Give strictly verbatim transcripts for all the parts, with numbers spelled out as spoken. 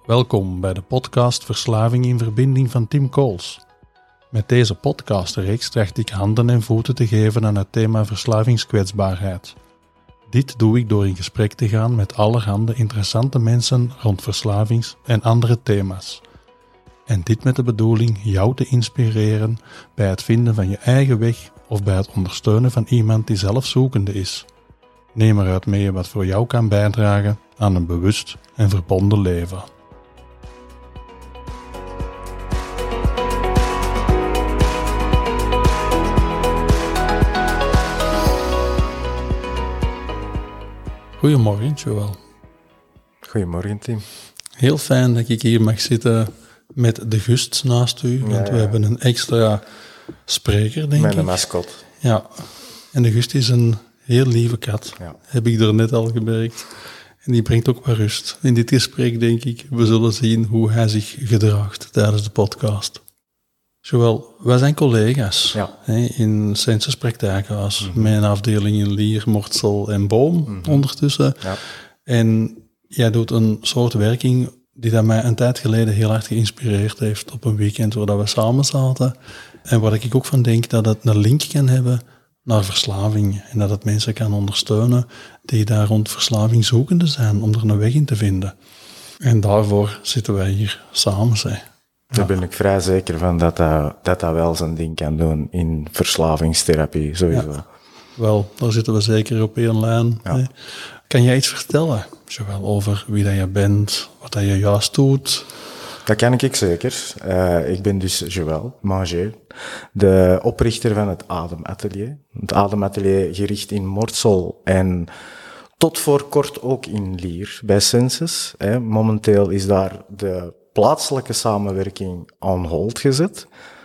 Welkom bij de podcast Verslaving in Verbinding van Tim Kools. Met deze podcastreeks tracht ik handen en voeten te geven aan het thema verslavingskwetsbaarheid. Dit doe ik door in gesprek te gaan met allerhande interessante mensen rond verslavings- en andere thema's. En dit met de bedoeling jou te inspireren bij het vinden van je eigen weg of bij het ondersteunen van iemand die zelf zoekende is. Neem eruit mee wat voor jou kan bijdragen aan een bewust en verbonden leven. Goedemorgen, Joël. Goedemorgen, Tim. Heel fijn dat ik hier mag zitten met de Gust naast u, want ja, ja. we hebben een extra spreker, denk Mijn ik. Mijn mascot. Ja, en de Gust is een heel lieve kat, ja. heb ik er net al gemerkt. En die brengt ook wat rust. In dit gesprek, denk ik, we zullen zien hoe hij zich gedraagt tijdens de podcast. Joël, wij zijn collega's ja. hè, in Sensus Praktijkhuis. Mm-hmm. Mijn afdeling in Lier, Mortsel en Boom mm-hmm. ondertussen. Ja. En jij doet een soort werking die dat mij een tijd geleden heel hard geïnspireerd heeft op een weekend waar we samen zaten. En waar ik ook van denk dat het een link kan hebben naar verslaving. En dat het mensen kan ondersteunen die daar rond verslaving zoekende zijn om er een weg in te vinden. En daarvoor zitten wij hier samen, zeg. Daar ben ik vrij zeker van dat dat, dat dat wel zijn ding kan doen in verslavingstherapie, sowieso. Ja. Wel, daar zitten we zeker op één lijn. Ja. Kan jij iets vertellen, Joël, over wie dat je bent, wat dat je juist doet? Dat kan ik zeker. Uh, ik ben dus Joël Manger, de oprichter van het Adematelier. Het Adematelier gericht in Mortsel en tot voor kort ook in Lier bij Sensus. Hè. Momenteel is daar de plaatselijke samenwerking on hold gezet,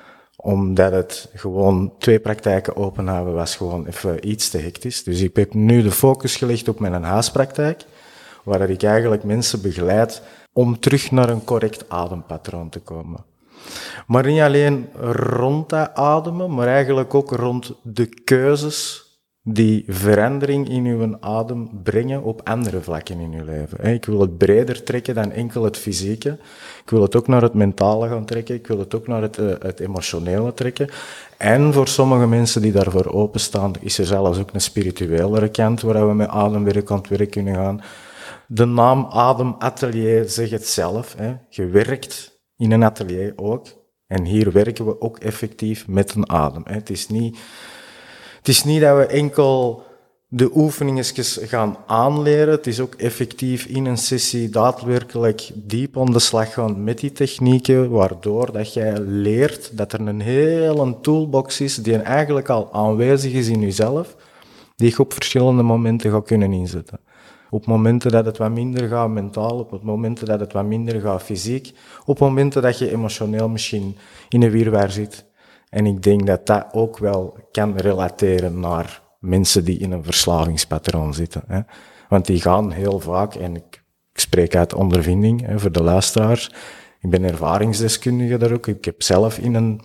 omdat het gewoon twee praktijken openhouden was gewoon even iets te hectisch. Dus ik heb nu de focus gelegd op mijn huispraktijk, waar ik eigenlijk mensen begeleid om terug naar een correct adempatroon te komen. Maar niet alleen rond dat ademen, maar eigenlijk ook rond de keuzes die verandering in uw adem brengen op andere vlakken in uw leven. Ik wil het breder trekken dan enkel het fysieke. Ik wil het ook naar het mentale gaan trekken. Ik wil het ook naar het, het emotionele trekken. En voor sommige mensen die daarvoor openstaan, is er zelfs ook een spirituelere kant waar we met ademwerk aan het werk kunnen gaan. De naam Adematelier zegt het zelf. Hè. Je werkt in een atelier ook. En hier werken we ook effectief met een adem. Hè. Het is niet... Het is niet dat we enkel de oefeningetjes gaan aanleren. Het is ook effectief in een sessie daadwerkelijk diep aan de slag gaan met die technieken, waardoor dat jij leert dat er een hele toolbox is die eigenlijk al aanwezig is in jezelf, die je op verschillende momenten gaat kunnen inzetten. Op momenten dat het wat minder gaat mentaal, op momenten dat het wat minder gaat fysiek, op momenten dat je emotioneel misschien in een wirwar zit. En ik denk dat dat ook wel kan relateren naar mensen die in een verslavingspatroon zitten. Hè. Want die gaan heel vaak, en ik, ik spreek uit ondervinding hè, voor de luisteraars, ik ben ervaringsdeskundige daar ook. Ik heb zelf in een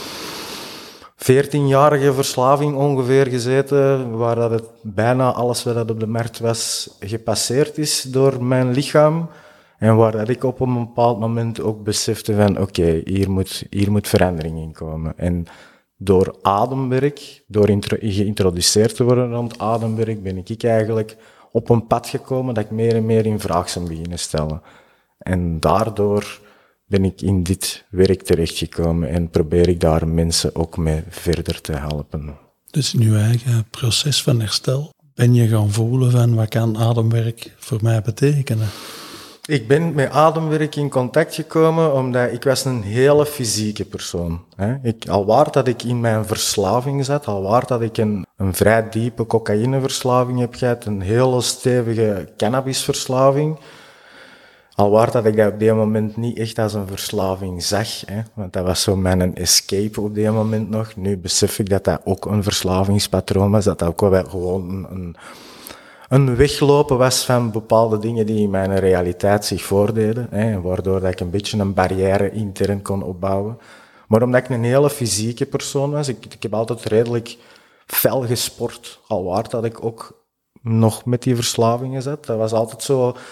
veertienjarige verslaving ongeveer gezeten, waar dat het bijna alles wat op de markt was gepasseerd is door mijn lichaam. En waar dat ik op een bepaald moment ook besefte van, oké, okay, hier moet, hier moet verandering in komen. En door ademwerk, door intro, geïntroduceerd te worden rond ademwerk, ben ik eigenlijk op een pad gekomen dat ik meer en meer in vraag zou beginnen stellen. En daardoor ben ik in dit werk terechtgekomen en probeer ik daar mensen ook mee verder te helpen. Dus in je eigen proces van herstel ben je gaan voelen van, wat kan ademwerk voor mij betekenen? Ik ben met ademwerk in contact gekomen omdat ik was een hele fysieke persoon. Ik, alwaar dat ik in mijn verslaving zat, alwaar dat ik een, een vrij diepe cocaïneverslaving heb gehad, een hele stevige cannabisverslaving, alwaar dat ik dat op die moment niet echt als een verslaving zag, hè, want dat was zo mijn escape op die moment nog. Nu besef ik dat dat ook een verslavingspatroon was, dat dat ook wel gewoon een... een Een weglopen was van bepaalde dingen die in mijn realiteit zich voordeden, hè, waardoor dat ik een beetje een barrière intern kon opbouwen. Maar omdat ik een hele fysieke persoon was, ik, ik heb altijd redelijk fel gesport, alwaar dat ik ook nog met die verslavingen zat. Dat was altijd zo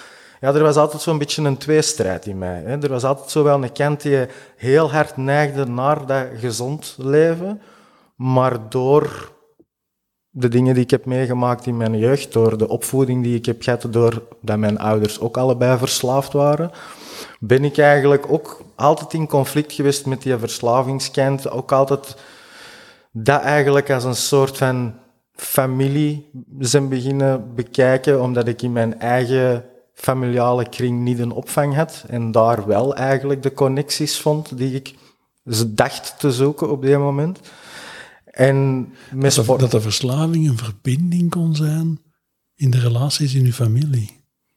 Ja, er was altijd zo'n beetje een tweestrijd in mij. Hè. Er was altijd zo wel een kant die heel hard neigde naar dat gezond leven, maar door de dingen die ik heb meegemaakt in mijn jeugd, door de opvoeding die ik heb gehad, doordat mijn ouders ook allebei verslaafd waren, ben ik eigenlijk ook altijd in conflict geweest met die verslavingskant. Ook altijd dat eigenlijk als een soort van familie zijn beginnen bekijken, omdat ik in mijn eigen familiale kring niet een opvang had en daar wel eigenlijk de connecties vond die ik dacht te zoeken op die moment. En met dat, dat de verslaving een verbinding kon zijn in de relaties in uw familie.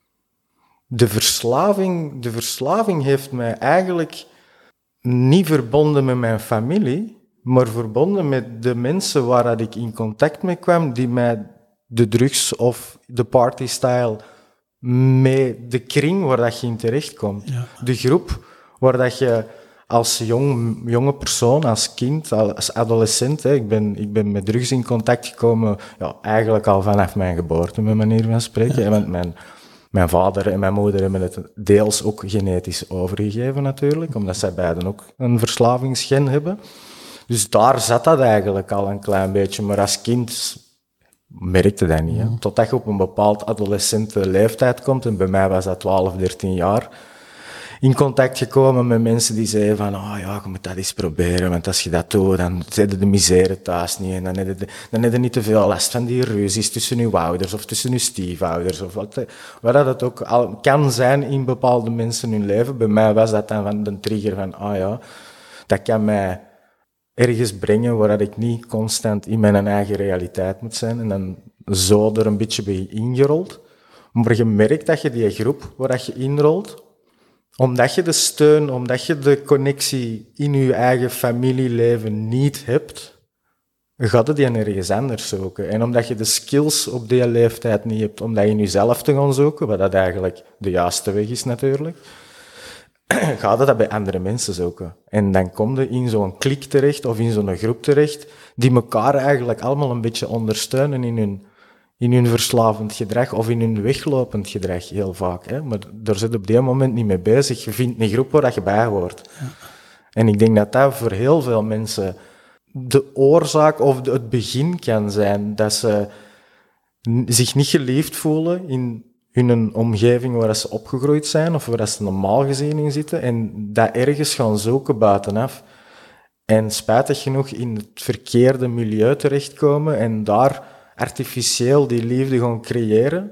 De verslaving, de verslaving heeft mij eigenlijk niet verbonden met mijn familie, maar verbonden met de mensen waar ik in contact mee kwam, die mij de drugs of de partystyle met de kring waar dat je in terechtkomt. Ja. De groep waar dat je als jong, jonge persoon, als kind, als adolescent, hè, ik, ben, ik ben met drugs in contact gekomen, ja, eigenlijk al vanaf mijn geboorte, met manier van spreken. Ja. Want mijn, mijn vader en mijn moeder hebben het deels ook genetisch overgegeven natuurlijk, omdat zij beiden ook een verslavingsgen hebben. Dus daar zat dat eigenlijk al een klein beetje, maar als kind merkte dat niet. Hè. Totdat je op een bepaald adolescente leeftijd komt, en bij mij was dat twaalf, dertien jaar, in contact gekomen met mensen die zeiden van, oh ja, je moet dat eens proberen, want als je dat doet, dan zit je de misère thuis niet en dan heb je, dan heb je niet te veel last van die ruzies tussen je ouders of tussen je stiefouders of wat, wat dat het ook al kan zijn in bepaalde mensen in hun leven. Bij mij was dat dan van de trigger van, oh ja, dat kan mij ergens brengen waar ik niet constant in mijn eigen realiteit moet zijn en dan zo er een beetje bij ingerold. Maar je merkt dat je die groep waar je inrolt, omdat je de steun, omdat je de connectie in je eigen familieleven niet hebt, gaat het die nergens anders zoeken. En omdat je de skills op die leeftijd niet hebt, om dat in jezelf te gaan zoeken, wat dat eigenlijk de juiste weg is natuurlijk, gaat het dat bij andere mensen zoeken. En dan kom je in zo'n klik terecht, of in zo'n groep terecht, die elkaar eigenlijk allemaal een beetje ondersteunen in hun in hun verslavend gedrag of in hun weglopend gedrag, heel vaak. Hè? Maar daar zit op die moment niet mee bezig. Je vindt een groep waar je bij hoort. Ja. En ik denk dat dat voor heel veel mensen de oorzaak of het begin kan zijn dat ze zich niet geliefd voelen in hun omgeving waar ze opgegroeid zijn of waar ze normaal gezien in zitten en dat ergens gaan zoeken buitenaf. En spijtig genoeg in het verkeerde milieu terechtkomen en daar artificieel die liefde gaan creëren,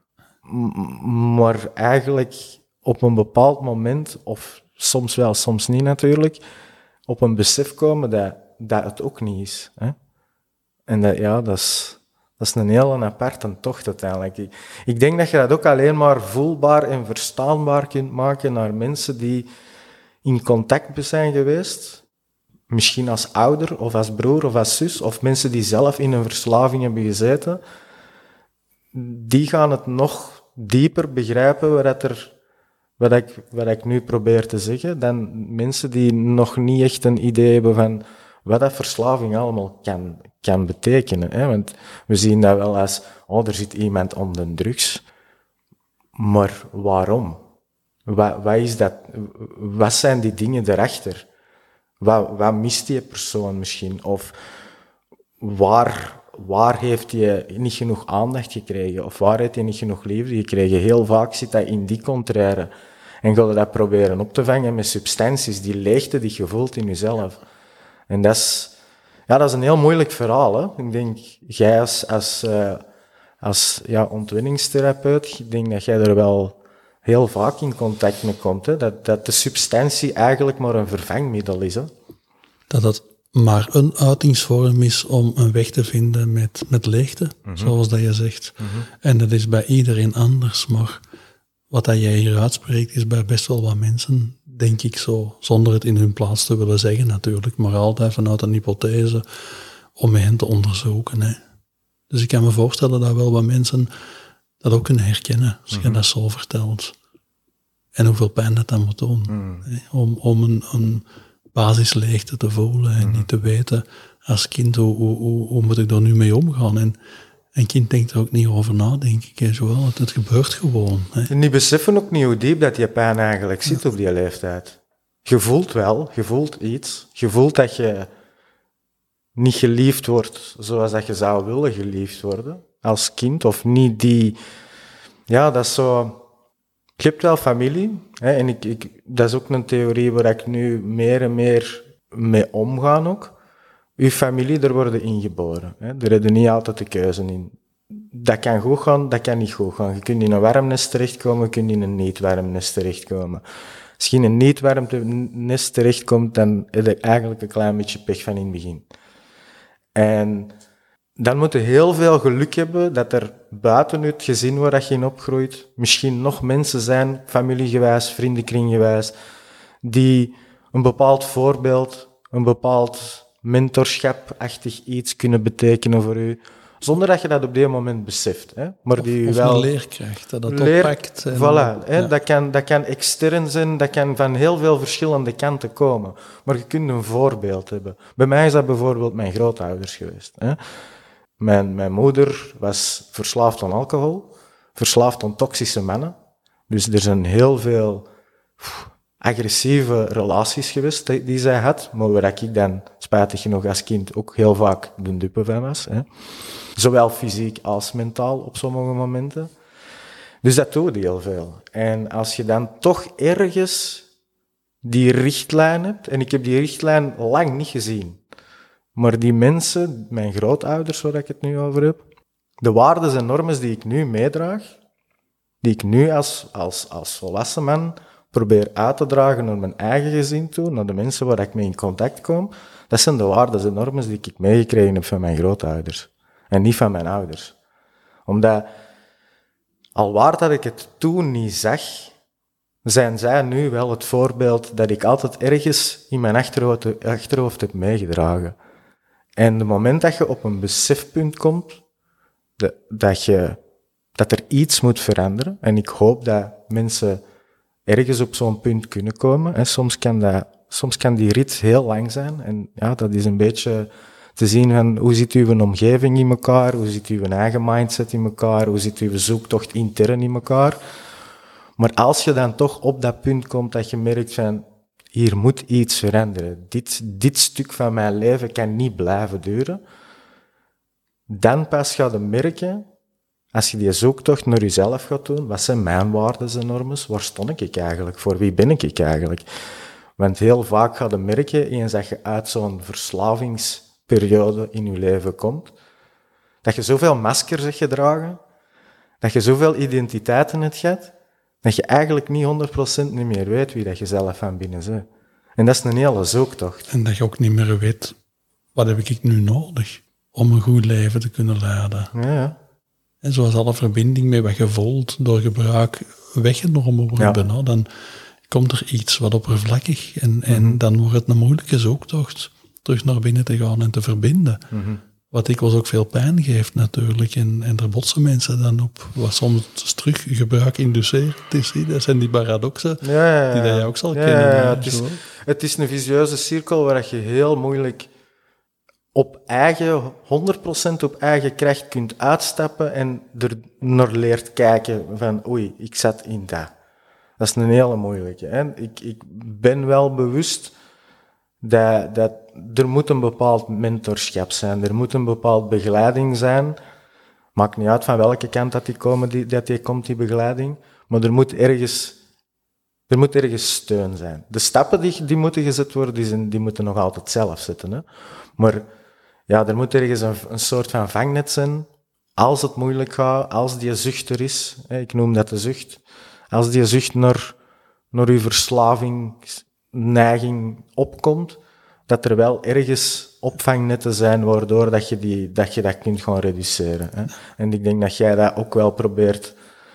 maar eigenlijk op een bepaald moment, of soms wel, soms niet natuurlijk, op een besef komen dat, dat het ook niet is. Hè? En dat, ja, dat is, dat is een hele aparte tocht uiteindelijk. Ik, ik denk dat je dat ook alleen maar voelbaar en verstaanbaar kunt maken naar mensen die in contact zijn geweest, misschien als ouder, of als broer, of als zus, of mensen die zelf in een verslaving hebben gezeten, die gaan het nog dieper begrijpen wat, er, wat, ik, wat ik nu probeer te zeggen, dan mensen die nog niet echt een idee hebben van wat dat verslaving allemaal kan, kan betekenen. Hè? Want we zien dat wel als, oh, er zit iemand om de drugs, maar waarom? Wat, wat is dat? Wat zijn die dingen daarachter? Wat, wat mist die persoon misschien? Of waar, waar heeft hij niet genoeg aandacht gekregen? Of waar heeft hij niet genoeg liefde gekregen? Heel vaak zit dat in die contraire. En ga je dat proberen op te vangen met substanties, die leegte die je voelt in jezelf. En dat is, ja, dat is een heel moeilijk verhaal. Hè? Ik denk, jij als, als, uh, als ja, ontwenningstherapeut, ik denk dat jij er wel heel vaak in contact mee komt, hè? Dat, dat de substantie eigenlijk maar een vervangmiddel is. Hè? Dat het maar een uitingsvorm is om een weg te vinden met, met leegte, mm-hmm. zoals dat je zegt. Mm-hmm. En dat is bij iedereen anders, maar wat dat jij hier uitspreekt is bij best wel wat mensen, denk ik zo, zonder het in hun plaats te willen zeggen natuurlijk, maar altijd vanuit een hypothese om hen te onderzoeken. Hè? Dus ik kan me voorstellen dat wel wat mensen dat ook kunnen herkennen, als je mm-hmm. dat zo vertelt. En hoeveel pijn dat dan moet doen. Mm. Hè? Om, om een, een basisleegte te voelen en mm-hmm. niet te weten als kind, hoe, hoe, hoe, hoe moet ik daar nu mee omgaan? En, Een kind denkt er ook niet over na, denk ik. Hè. Zowel, het, het gebeurt gewoon. Hè. En die beseffen ook niet hoe diep dat je pijn eigenlijk zit op die leeftijd. Je voelt wel, je voelt iets. Je voelt dat je niet geliefd wordt zoals dat je zou willen geliefd worden. Als kind, of niet die... Ja, dat is zo... Je hebt wel familie. Hè, en ik, ik, dat is ook een theorie waar ik nu meer en meer mee omga ook. Uw familie, er worden ingeboren. Hè. Er heb je niet altijd de keuze in. Dat kan goed gaan, dat kan niet goed gaan. Je kunt in een warm nest terechtkomen, je kunt in een niet-warm nest terechtkomen. Als je in een niet-warm nest terechtkomt, dan heb je eigenlijk een klein beetje pech van in het begin. En dan moet je heel veel geluk hebben dat er buiten het gezin waar je in opgroeit misschien nog mensen zijn, familiegewijs, vriendenkringgewijs, die een bepaald voorbeeld, een bepaald mentorschapachtig iets kunnen betekenen voor u, zonder dat je dat op dit moment beseft. Hè? Maar die of, of wel een leerkracht, dat dat leer, oppakt. En, voilà, hè? ja. dat, kan, dat kan extern zijn, dat kan van heel veel verschillende kanten komen. Maar je kunt een voorbeeld hebben. Bij mij is dat bijvoorbeeld mijn grootouders geweest. Hè? Mijn, mijn moeder was verslaafd aan alcohol, verslaafd aan toxische mannen. Dus er zijn heel veel pff, agressieve relaties geweest die, die zij had, maar waar ik dan, spijtig genoeg als kind, ook heel vaak de dupe van was. Hè. Zowel fysiek als mentaal op sommige momenten. Dus dat doet heel veel. En als je dan toch ergens die richtlijn hebt, en ik heb die richtlijn lang niet gezien, maar die mensen, mijn grootouders, waar ik het nu over heb, de waarden en normen die ik nu meedraag, die ik nu als, als, als volwassen man probeer uit te dragen naar mijn eigen gezin toe, naar de mensen waar ik mee in contact kom, dat zijn de waarden en normen die ik meegekregen heb van mijn grootouders. En niet van mijn ouders. Omdat, al waar dat ik het toen niet zag, zijn zij nu wel het voorbeeld dat ik altijd ergens in mijn achterhoofd, achterhoofd heb meegedragen. En het moment dat je op een besefpunt komt, de, dat, je, dat er iets moet veranderen, en ik hoop dat mensen ergens op zo'n punt kunnen komen, en soms kan, dat, soms kan die rit heel lang zijn, en ja, dat is een beetje te zien van hoe zit uw omgeving in elkaar, hoe zit uw eigen mindset in elkaar, hoe zit uw zoektocht intern in elkaar. Maar als je dan toch op dat punt komt dat je merkt van, hier moet iets veranderen, dit, dit stuk van mijn leven kan niet blijven duren, dan pas ga je merken, als je die zoektocht naar jezelf gaat doen, wat zijn mijn waarden en normen, waar stond ik eigenlijk voor, wie ben ik eigenlijk? Want heel vaak ga je merken, eens dat je uit zo'n verslavingsperiode in je leven komt, dat je zoveel maskers hebt gedragen, dat je zoveel identiteiten hebt gehad, dat je eigenlijk niet honderd procent niet meer weet wie dat je zelf van binnen bent. En dat is een hele zoektocht. En dat je ook niet meer weet, wat heb ik nu nodig om een goed leven te kunnen leiden. Ja, ja. En zoals alle verbinding met wat je voelt door gebruik weggenomen wordt, ja. nou, dan komt er iets wat oppervlakkig en, mm-hmm. en dan wordt het een moeilijke zoektocht terug naar binnen te gaan en te verbinden. Mm-hmm. Wat dikwijls ook veel pijn geeft natuurlijk. En, en daar botsen mensen dan op. Wat soms terug gebruik induceert is. Dat zijn die paradoxen ja, ja, ja. die dat jij ook zal ja, kennen. Ja, ja. Het, is, het is een visieuze cirkel waar je heel moeilijk op eigen, honderd procent op eigen kracht kunt uitstappen en er naar leert kijken van oei, ik zat in dat. Dat is een hele moeilijke. Hè? Ik, ik ben wel bewust dat, dat er moet een bepaald mentorschap zijn, er moet een bepaald begeleiding zijn. Maakt niet uit van welke kant dat die, komen, die, dat die komt, die begeleiding, maar er moet ergens, er moet ergens steun zijn. De stappen die, die moeten gezet worden, die, zijn, die moeten nog altijd zelf zetten. Hè? Maar ja, er moet ergens een, een soort van vangnet zijn, als het moeilijk gaat, als die zucht er is, hè, ik noem dat de zucht, als die zucht naar, naar uw verslavingsneiging opkomt, dat er wel ergens opvangnetten zijn waardoor dat je, die, dat, je dat kunt gaan reduceren. Hè. En ik denk dat jij dat ook wel probeert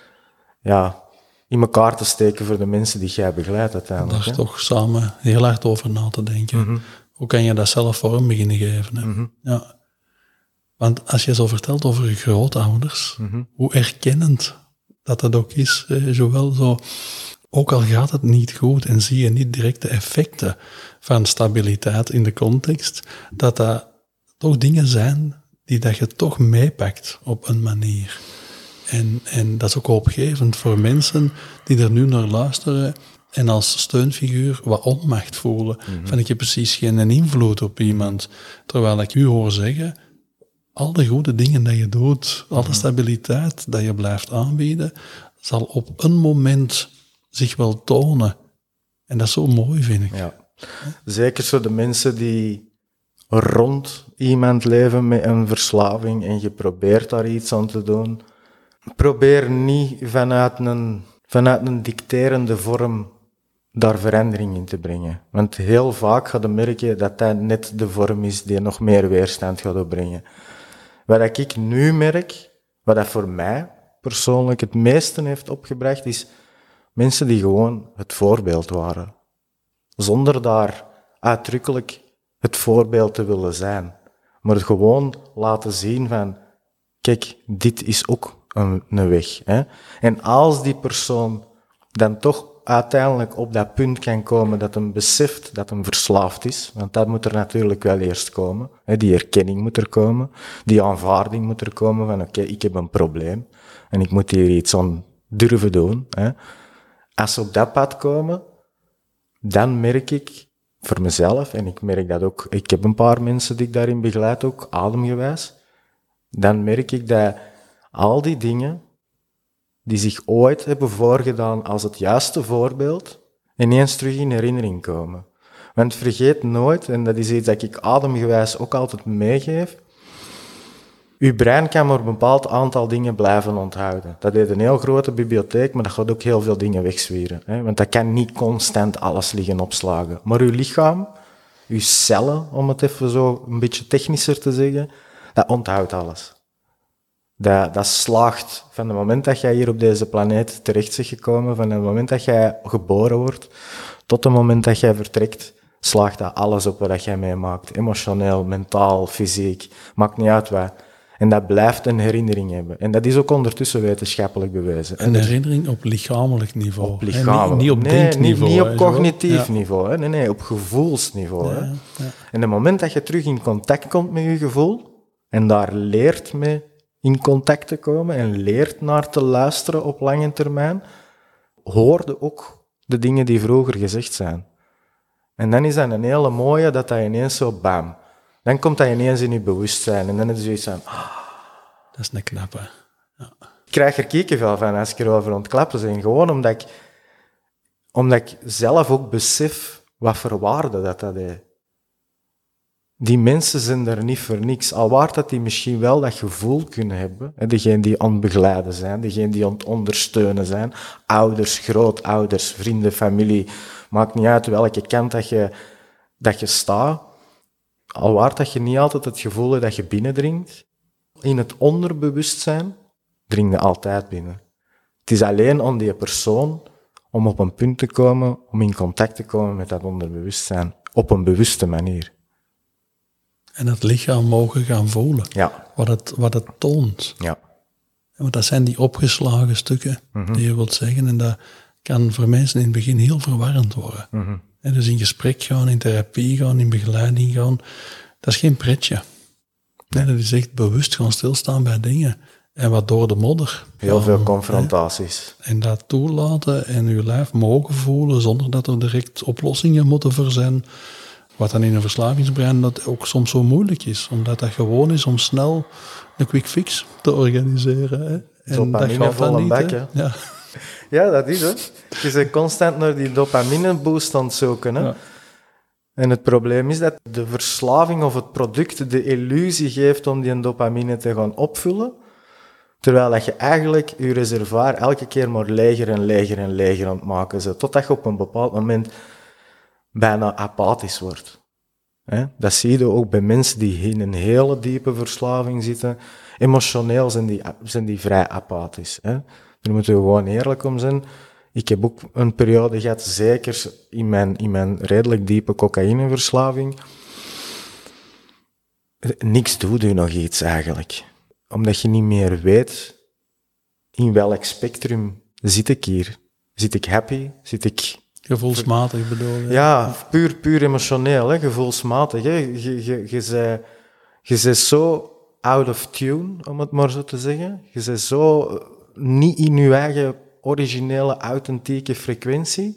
ja, in elkaar te steken voor de mensen die jij begeleidt uiteindelijk. Daar is hè. toch samen heel hard over na te denken. Mm-hmm. Hoe kan je dat zelf vorm beginnen geven? Hè? Mm-hmm. Ja. Want als je zo vertelt over je grootouders, mm-hmm. hoe erkennend dat dat ook is, eh, zowel zo, ook al gaat het niet goed en zie je niet direct de effecten van stabiliteit in de context, dat dat toch dingen zijn die dat je toch meepakt op een manier. En, en dat is ook hoopgevend voor mensen die er nu naar luisteren en als steunfiguur wat onmacht voelen. Mm-hmm. Van ik heb precies geen invloed op iemand. Terwijl ik u hoor zeggen, al de goede dingen dat je doet, alle mm-hmm. stabiliteit dat je blijft aanbieden, zal op een moment zich wel tonen. En dat is zo mooi, vind ik. Ja. Zeker zo de mensen die rond iemand leven met een verslaving en je probeert daar iets aan te doen. Probeer niet vanuit een, vanuit een dicterende vorm daar verandering in te brengen. Want heel vaak ga je merken dat dat net de vorm is die nog meer weerstand gaat opbrengen. Wat ik nu merk, wat dat voor mij persoonlijk het meeste heeft opgebracht, is mensen die gewoon het voorbeeld waren. Zonder daar uitdrukkelijk het voorbeeld te willen zijn. Maar het gewoon laten zien van, kijk, dit is ook een, een weg. Hè? En als die persoon dan toch uiteindelijk op dat punt kan komen dat hem beseft dat hem verslaafd is, want dat moet er natuurlijk wel eerst komen. Hè? Die erkenning moet er komen, die aanvaarding moet er komen van, oké, okay, ik heb een probleem en ik moet hier iets aan durven doen. Hè? Als ze op dat pad komen, dan merk ik voor mezelf, en ik merk dat ook, ik heb een paar mensen die ik daarin begeleid ook, ademgewijs, dan merk ik dat al die dingen die zich ooit hebben voorgedaan als het juiste voorbeeld, ineens terug in herinnering komen. Want vergeet nooit, en dat is iets dat ik ademgewijs ook altijd meegeef, uw brein kan maar een bepaald aantal dingen blijven onthouden. Dat heeft een heel grote bibliotheek, maar dat gaat ook heel veel dingen wegzwieren. Hè? Want dat kan niet constant alles liggen opslagen. Maar uw lichaam, uw cellen, om het even zo een beetje technischer te zeggen, dat onthoudt alles. Dat, dat slaagt van het moment dat jij hier op deze planeet terecht bent gekomen, van het moment dat jij geboren wordt, tot het moment dat jij vertrekt, slaagt dat alles op wat jij meemaakt. Emotioneel, mentaal, fysiek, maakt niet uit wat. En dat blijft een herinnering hebben. En dat is ook ondertussen wetenschappelijk bewezen. Een herinnering op lichamelijk niveau. Op lichamelijk. Niet, niet op nee, denkniveau. Niet, niet op cognitief ja. niveau. Hè. Nee, nee, op gevoelsniveau. Ja, hè. ja. En het moment dat je terug in contact komt met je gevoel, en daar leert mee in contact te komen, en leert naar te luisteren op lange termijn, hoorde ook de dingen die vroeger gezegd zijn. En dan is dat een hele mooie, dat dat ineens zo bam. Dan komt dat ineens in je bewustzijn. En dan is het zoiets van... Ah, dat is een knappe. Ja. Ik krijg er kiekenvel van als ik erover ontklappen ben. Gewoon omdat ik, omdat ik zelf ook besef wat voor waarde dat dat heeft. Die mensen zijn er niet voor niks. Al waard dat die misschien wel dat gevoel kunnen hebben. Hè, degene die aan het begeleiden zijn. Degene die aan het ondersteunen zijn. Ouders, grootouders, vrienden, familie. Maakt niet uit welke kant dat je, dat je staat. Al waard dat je niet altijd het gevoel hebt dat je binnendringt, in het onderbewustzijn dring je altijd binnen. Het is alleen aan die persoon om op een punt te komen, om in contact te komen met dat onderbewustzijn, op een bewuste manier. En het lichaam mogen gaan voelen, ja. wat, het, wat het toont. Ja. Want dat zijn die opgeslagen stukken, mm-hmm. die je wilt zeggen, en dat kan voor mensen in het begin heel verwarrend worden. Mm-hmm. En dus in gesprek gaan, in therapie gaan, in begeleiding gaan, dat is geen pretje. Nee, dat is echt bewust gaan stilstaan bij dingen. En wat door de modder. Heel gaan, veel confrontaties. Hè, en dat toelaten en je lijf mogen voelen, zonder dat er direct oplossingen moeten voor zijn. Wat dan in een verslavingsbrein dat ook soms zo moeilijk is. Omdat dat gewoon is om snel een quick fix te organiseren. Hè. En dopamine dat gaat vol dan een niet. bak, Hè. hè. Ja. Ja, dat is het. Je bent constant naar die dopamine boost aan het zoeken. Hè? Ja. En het probleem is dat de verslaving of het product de illusie geeft om die dopamine te gaan opvullen, terwijl dat je eigenlijk je reservoir elke keer maar leger en leger en leger aan het maken bent, totdat je op een bepaald moment bijna apathisch wordt. Hè? Dat zie je ook bij mensen die in een hele diepe verslaving zitten. Emotioneel zijn die, zijn die vrij apathisch. Hè? Daar moeten we gewoon eerlijk om zijn. Ik heb ook een periode gehad, zeker in mijn, in mijn redelijk diepe cocaïneverslaving. Niks doet u nog iets eigenlijk. Omdat je niet meer weet in welk spectrum zit ik hier. Zit ik happy? Zit ik... Gevoelsmatig bedoel je? Ja, puur, puur emotioneel, hè? Gevoelsmatig. Hè? Je, je, je, je, je bent zo out of tune, om het maar zo te zeggen. Je bent zo niet in je eigen originele, authentieke frequentie,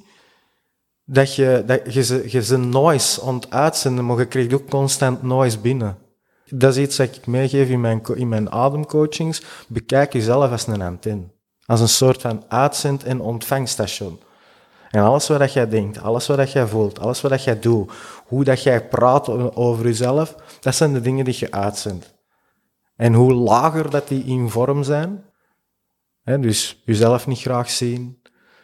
dat je, dat je, je ze noise aan het uitzenden, maar je krijgt ook constant noise binnen. Dat is iets dat ik meegeef in mijn, in mijn ademcoachings. Bekijk jezelf als een antenne. Als een soort van uitzend- en ontvangstation. En alles wat jij denkt, alles wat jij voelt, alles wat jij doet, hoe dat jij praat over jezelf, dat zijn de dingen die je uitzendt. En hoe lager dat die in vorm zijn, hè, dus jezelf niet graag zien,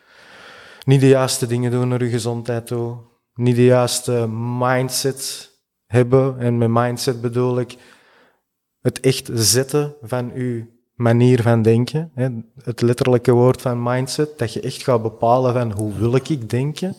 niet de juiste dingen doen naar je gezondheid toe, niet de juiste mindset hebben, en met mindset bedoel ik het echt zetten van je manier van denken, hè, het letterlijke woord van mindset, dat je echt gaat bepalen van hoe wil ik denken.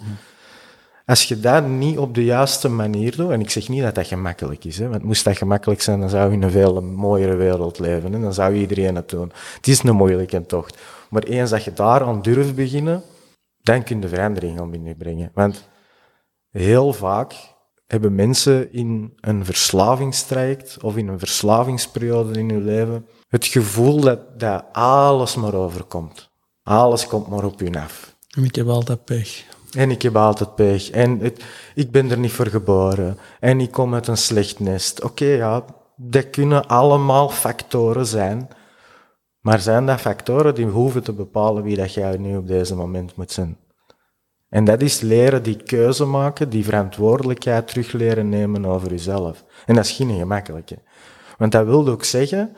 Als je dat niet op de juiste manier doet, en ik zeg niet dat dat gemakkelijk is, hè, want moest dat gemakkelijk zijn, dan zou je in een veel mooiere wereld leven, hè, dan zou iedereen het doen. Het is een moeilijke tocht. Maar eens dat je daar aan durft beginnen, dan kun je verandering aan binnenbrengen. Want heel vaak hebben mensen in een verslavingstraject of in een verslavingsperiode in hun leven het gevoel dat, dat alles maar overkomt. Alles komt maar op hun af. En ik heb altijd pech. En ik heb altijd pech. En het, ik ben er niet voor geboren. En ik kom uit een slecht nest. Oké, okay, ja, dat kunnen allemaal factoren zijn. Maar zijn dat factoren die hoeven te bepalen wie dat jij nu op deze moment moet zijn? En dat is leren die keuze maken, die verantwoordelijkheid terug leren nemen over jezelf. En dat is geen gemakkelijke. Want dat wil ook zeggen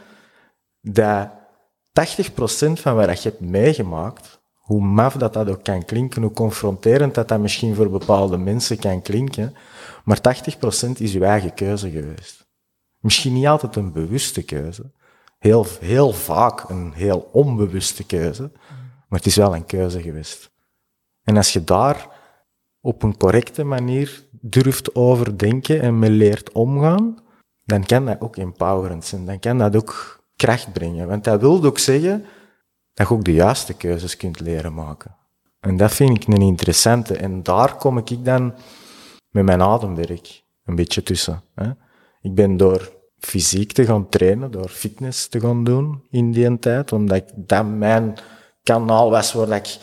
dat tachtig procent van wat je hebt meegemaakt, hoe maf dat dat ook kan klinken, hoe confronterend dat dat misschien voor bepaalde mensen kan klinken, maar tachtig procent is je eigen keuze geweest. Misschien niet altijd een bewuste keuze, heel, heel vaak een heel onbewuste keuze, maar het is wel een keuze geweest. En als je daar op een correcte manier durft over denken en mee leert omgaan, dan kan dat ook empowerend zijn. Dan kan dat ook kracht brengen. Want dat wil ook zeggen dat je ook de juiste keuzes kunt leren maken. En dat vind ik een interessante. En daar kom ik dan met mijn ademwerk een beetje tussen. Hè. Ik ben door fysiek te gaan trainen, door fitness te gaan doen in die tijd, omdat ik, dat mijn kanaal was waar ik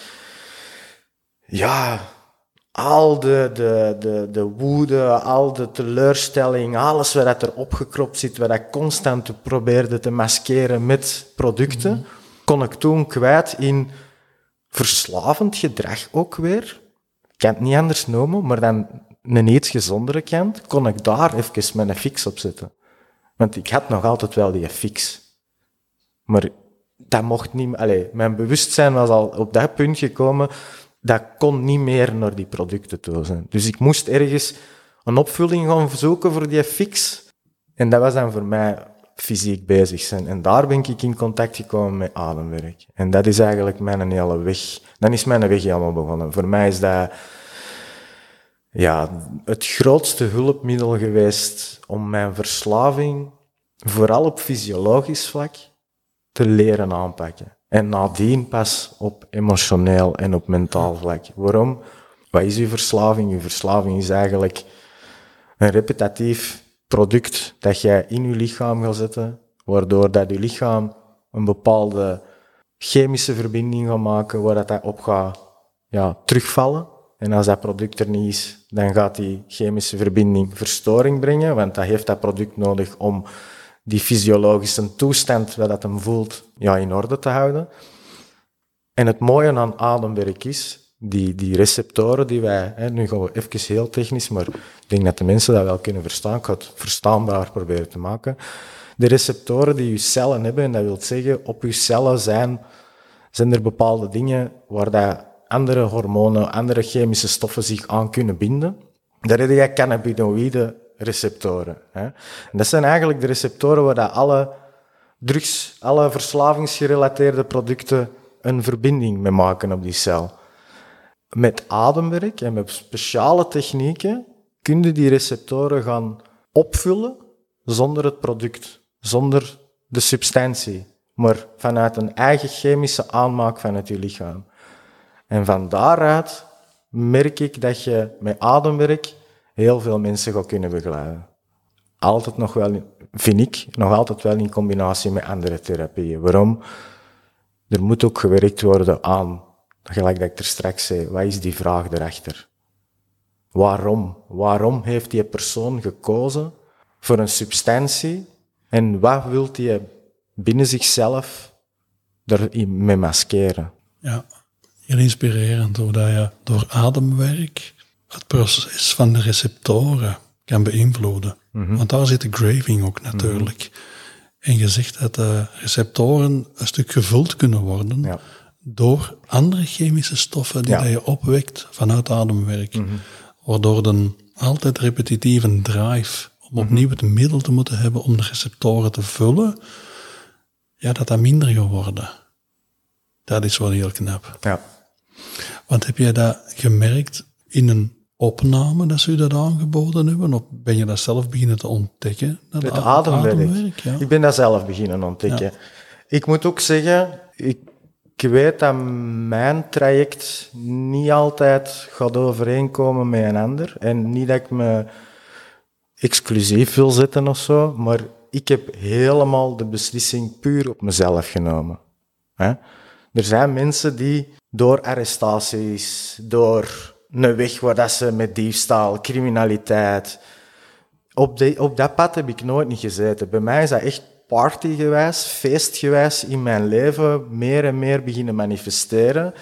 ja, al de, de, de, de woede, al de teleurstelling, alles wat er opgekropt zit, wat ik constant probeerde te maskeren met producten, mm-hmm. kon ik toen kwijt in verslavend gedrag ook weer. Ik kan het niet anders noemen, maar dan een iets gezondere kant, kon ik daar even mijn fix op zetten. Want ik had nog altijd wel die fix. Maar dat mocht niet meer. Allez, mijn bewustzijn was al op dat punt gekomen, dat kon niet meer naar die producten toe zijn. Dus ik moest ergens een opvulling gaan zoeken voor die fix. En dat was dan voor mij fysiek bezig zijn. En daar ben ik in contact gekomen met ademwerk. En dat is eigenlijk mijn hele weg. Dan is mijn weg helemaal begonnen. Voor mij is dat ja, het grootste hulpmiddel geweest om mijn verslaving, vooral op fysiologisch vlak, te leren aanpakken. En nadien pas op emotioneel en op mentaal vlak. Waarom? Wat is uw verslaving? Uw verslaving is eigenlijk een repetitief product dat jij in je lichaam gaat zetten, waardoor dat je lichaam een bepaalde chemische verbinding gaat maken, waar dat, dat op gaat ja, terugvallen. En als dat product er niet is, dan gaat die chemische verbinding verstoring brengen, want dat heeft dat product nodig om die fysiologische toestand, wat dat hem voelt, ja, in orde te houden. En het mooie aan ademwerk is, die, die receptoren die wij, hè, nu gaan we even heel technisch, maar ik denk dat de mensen dat wel kunnen verstaan, ik ga het verstaanbaar proberen te maken. De receptoren die je cellen hebben, en dat wil zeggen, op je cellen zijn, zijn er bepaalde dingen waar dat andere hormonen, andere chemische stoffen zich aan kunnen binden. Daar heb je cannabinoïde receptoren. Hè. En dat zijn eigenlijk de receptoren waar dat alle drugs, alle verslavingsgerelateerde producten een verbinding mee maken op die cel. Met ademwerk en met speciale technieken kun je die receptoren gaan opvullen zonder het product, zonder de substantie, maar vanuit een eigen chemische aanmaak vanuit je lichaam. En van daaruit merk ik dat je met ademwerk heel veel mensen gaat kunnen begeleiden. altijd nog wel, vind ik, nog altijd wel in combinatie met andere therapieën. Waarom? Er moet ook gewerkt worden aan, gelijk dat ik er straks zei, wat is die vraag erachter? Waarom? Waarom heeft die persoon gekozen voor een substantie en wat wil die binnen zichzelf ermee maskeren? Ja, heel inspirerend hoe dat je door ademwerk het proces van de receptoren kan beïnvloeden. Mm-hmm. Want daar zit de craving ook natuurlijk. Mm-hmm. En je zegt dat de receptoren een stuk gevuld kunnen worden ja. door andere chemische stoffen die ja. dat je opwekt vanuit ademwerk. Mm-hmm. Waardoor een altijd repetitieve drive om opnieuw het middel te moeten hebben om de receptoren te vullen, ja, dat dat minder geworden. Dat is wel heel knap. Ja. Want heb jij dat gemerkt in een opname dat ze u dat aangeboden hebben? Of ben je dat zelf beginnen te ontdekken? Dat het ademwerk. ademwerk ja. Ik ben dat zelf beginnen ontdekken. Ja. Ik moet ook zeggen, ik, ik weet dat mijn traject niet altijd gaat overeenkomen met een ander. En niet dat ik me exclusief wil zetten of zo, maar ik heb helemaal de beslissing puur op mezelf genomen. Hè? Er zijn mensen die door arrestaties, door een weg waar dat ze met diefstal, criminaliteit... Op, de, op dat pad heb ik nooit niet gezeten. Bij mij is dat echt partygewijs, feestgewijs in mijn leven meer en meer beginnen manifesteren.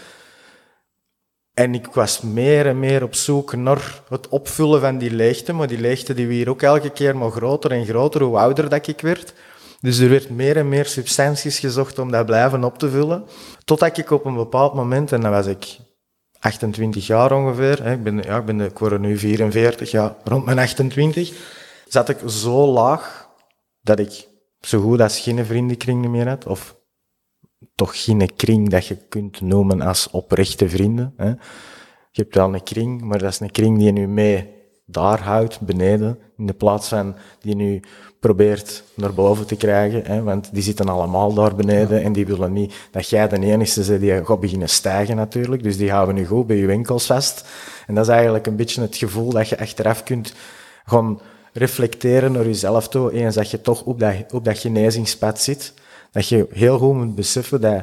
En ik was meer en meer op zoek naar het opvullen van die leegte, maar die leegte die weer ook elke keer maar groter en groter, hoe ouder dat ik werd. Dus er werd meer en meer substanties gezocht om dat blijven op te vullen. Totdat ik op een bepaald moment, en dan was ik achtentwintig jaar ongeveer, hè, ik, ben, ja, ik, ben, ik word nu vierenveertig, ja, rond mijn achtentwintig, zat ik zo laag dat ik zo goed als geen vriendenkring meer had, of toch geen kring dat je kunt noemen als oprechte vrienden. Hè. Je hebt wel een kring, maar dat is een kring die je nu mee daar houdt, beneden, in de plaats van die je nu probeert naar boven te krijgen, hè, want die zitten allemaal daar beneden ja. en die willen niet dat jij de enige bent die gaat beginnen stijgen natuurlijk, dus die houden nu goed bij je winkels vast. En dat is eigenlijk een beetje het gevoel dat je achteraf kunt gaan reflecteren naar jezelf toe, eens dat je toch op dat, op dat genezingspad zit, dat je heel goed moet beseffen dat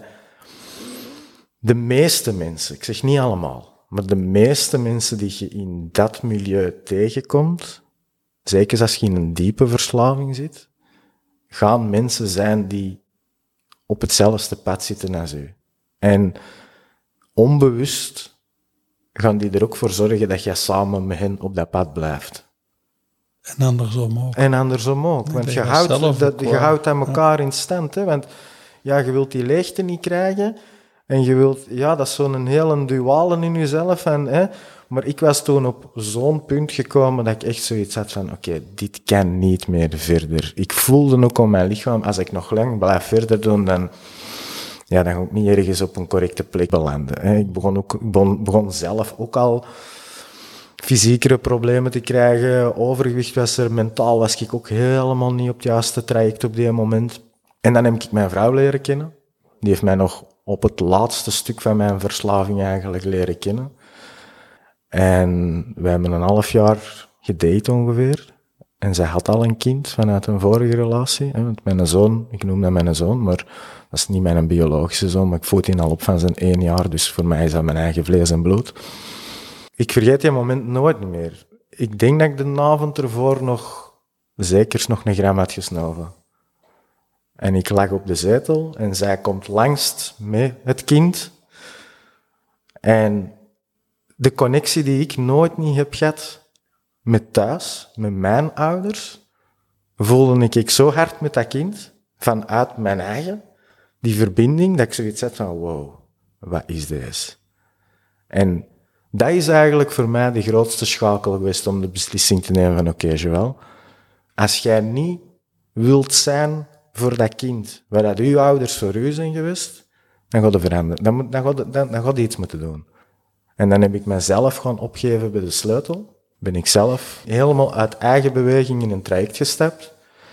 de meeste mensen, ik zeg niet allemaal, maar de meeste mensen die je in dat milieu tegenkomt, zeker als je in een diepe verslaving zit, gaan mensen zijn die op hetzelfde pad zitten als u. En onbewust gaan die er ook voor zorgen dat jij samen met hen op dat pad blijft. En andersom ook. En andersom ook, want je houdt, dat, je houdt aan elkaar ja. in stand. Hè? Want ja, je wilt die leegte niet krijgen en je wilt, ja, dat is zo'n hele duale in jezelf. En, hè? Maar ik was toen op zo'n punt gekomen dat ik echt zoiets had van, oké, okay, dit kan niet meer verder. Ik voelde ook op mijn lichaam, als ik nog lang blijf verder doen, dan, ja, dan ga ik niet ergens op een correcte plek belanden. Hè? Ik begon, ook, ik begon, begon zelf ook al fysiekere problemen te krijgen, overgewicht was er, mentaal was ik ook helemaal niet op het juiste traject op die moment. En dan heb ik mijn vrouw leren kennen. Die heeft mij nog op het laatste stuk van mijn verslaving eigenlijk leren kennen. En we hebben een half jaar gedate ongeveer. En zij had al een kind vanuit een vorige relatie. Want mijn zoon, ik noem dat mijn zoon, maar dat is niet mijn biologische zoon, maar ik voed die al op van zijn één jaar, dus voor mij is dat mijn eigen vlees en bloed. Ik vergeet die moment nooit meer. Ik denk dat ik de avond ervoor nog, zeker nog een gram had gesnoven. En ik lag op de zetel en zij komt langst met het kind. En de connectie die ik nooit niet heb gehad met thuis, met mijn ouders, voelde ik zo hard met dat kind, vanuit mijn eigen, die verbinding, dat ik zoiets had van, wow, wat is deze? En dat is eigenlijk voor mij de grootste schakel geweest om de beslissing te nemen van, oké, okay, Joël, als jij niet wilt zijn voor dat kind, waar dat uw ouders voor u zijn geweest, dan gaat het veranderen. Dan, moet, dan, gaat, dan, dan gaat je iets moeten doen. En dan heb ik mezelf gewoon opgegeven bij de sleutel. Ben ik zelf helemaal uit eigen beweging in een traject gestapt.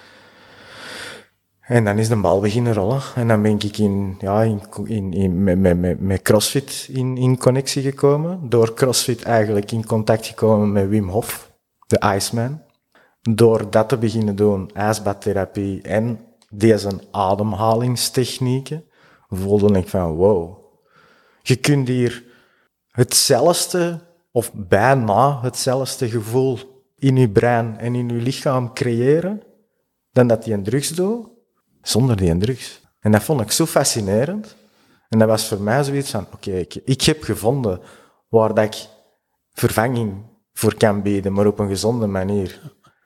En dan is de bal beginnen rollen. En dan ben ik in, ja, in, in, in, met, met, met, met CrossFit in, in connectie gekomen. Door CrossFit eigenlijk in contact gekomen met Wim Hof, de Iceman. door dat te beginnen doen, ijsbadtherapie en deze ademhalingstechnieken, voelde ik van wow. Je kunt hier hetzelfde, of bijna hetzelfde gevoel in je brein en in je lichaam creëren, dan dat die een drugs doet, zonder die een drugs. En dat vond ik zo fascinerend. En dat was voor mij zoiets van, oké, okay, ik, ik heb gevonden waar dat ik vervanging voor kan bieden, maar op een gezonde manier.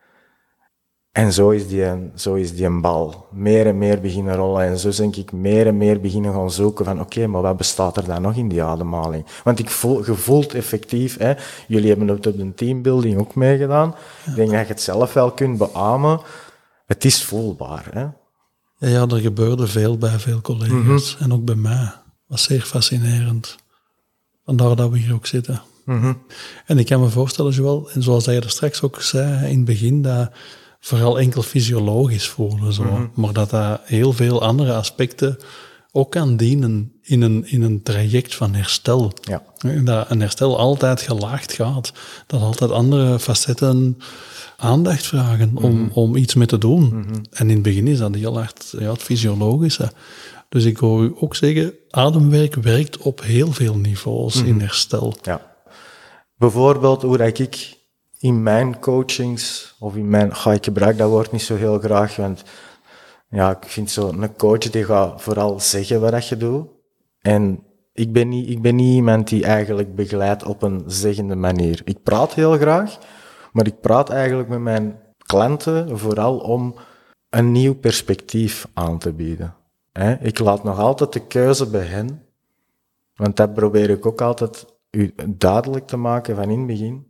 En zo is die een, zo is die een bal meer en meer beginnen rollen. En zo denk ik meer en meer beginnen gaan zoeken van oké, okay, maar wat bestaat er dan nog in die ademhaling? Want ik voel, je voelt effectief, hè, jullie hebben het op de teambuilding ook meegedaan. Ja. Ik denk dat je het zelf wel kunt beamen. Het is voelbaar. Hè? Ja, ja, er gebeurde veel bij veel collega's. Mm-hmm. En ook bij mij. Dat was zeer fascinerend. Vandaar dat we hier ook zitten. Mm-hmm. En ik kan me voorstellen, Joël, en zoals je er straks ook zei in het begin, dat vooral enkel fysiologisch voelen. Zo. Mm-hmm. Maar dat dat heel veel andere aspecten ook kan dienen in een, in een traject van herstel. Ja. Dat een herstel altijd gelaagd gaat. Dat altijd andere facetten aandacht vragen om, mm-hmm. om iets mee te doen. Mm-hmm. En in het begin is dat heel hard ja, het fysiologische. Dus ik hoor u ook zeggen, ademwerk werkt op heel veel niveaus mm-hmm. in herstel. Ja. Bijvoorbeeld hoe dat ik in mijn coachings, of in mijn, ga ik gebruik dat woord niet zo heel graag, want ja, ik vind zo, een coach die gaat vooral zeggen wat je doet. En ik ben niet, ik ben niet iemand die eigenlijk begeleidt op een zeggende manier. Ik praat heel graag, maar ik praat eigenlijk met mijn klanten vooral om een nieuw perspectief aan te bieden. Ik laat nog altijd de keuze bij hen, want dat probeer ik ook altijd u duidelijk te maken van in het begin.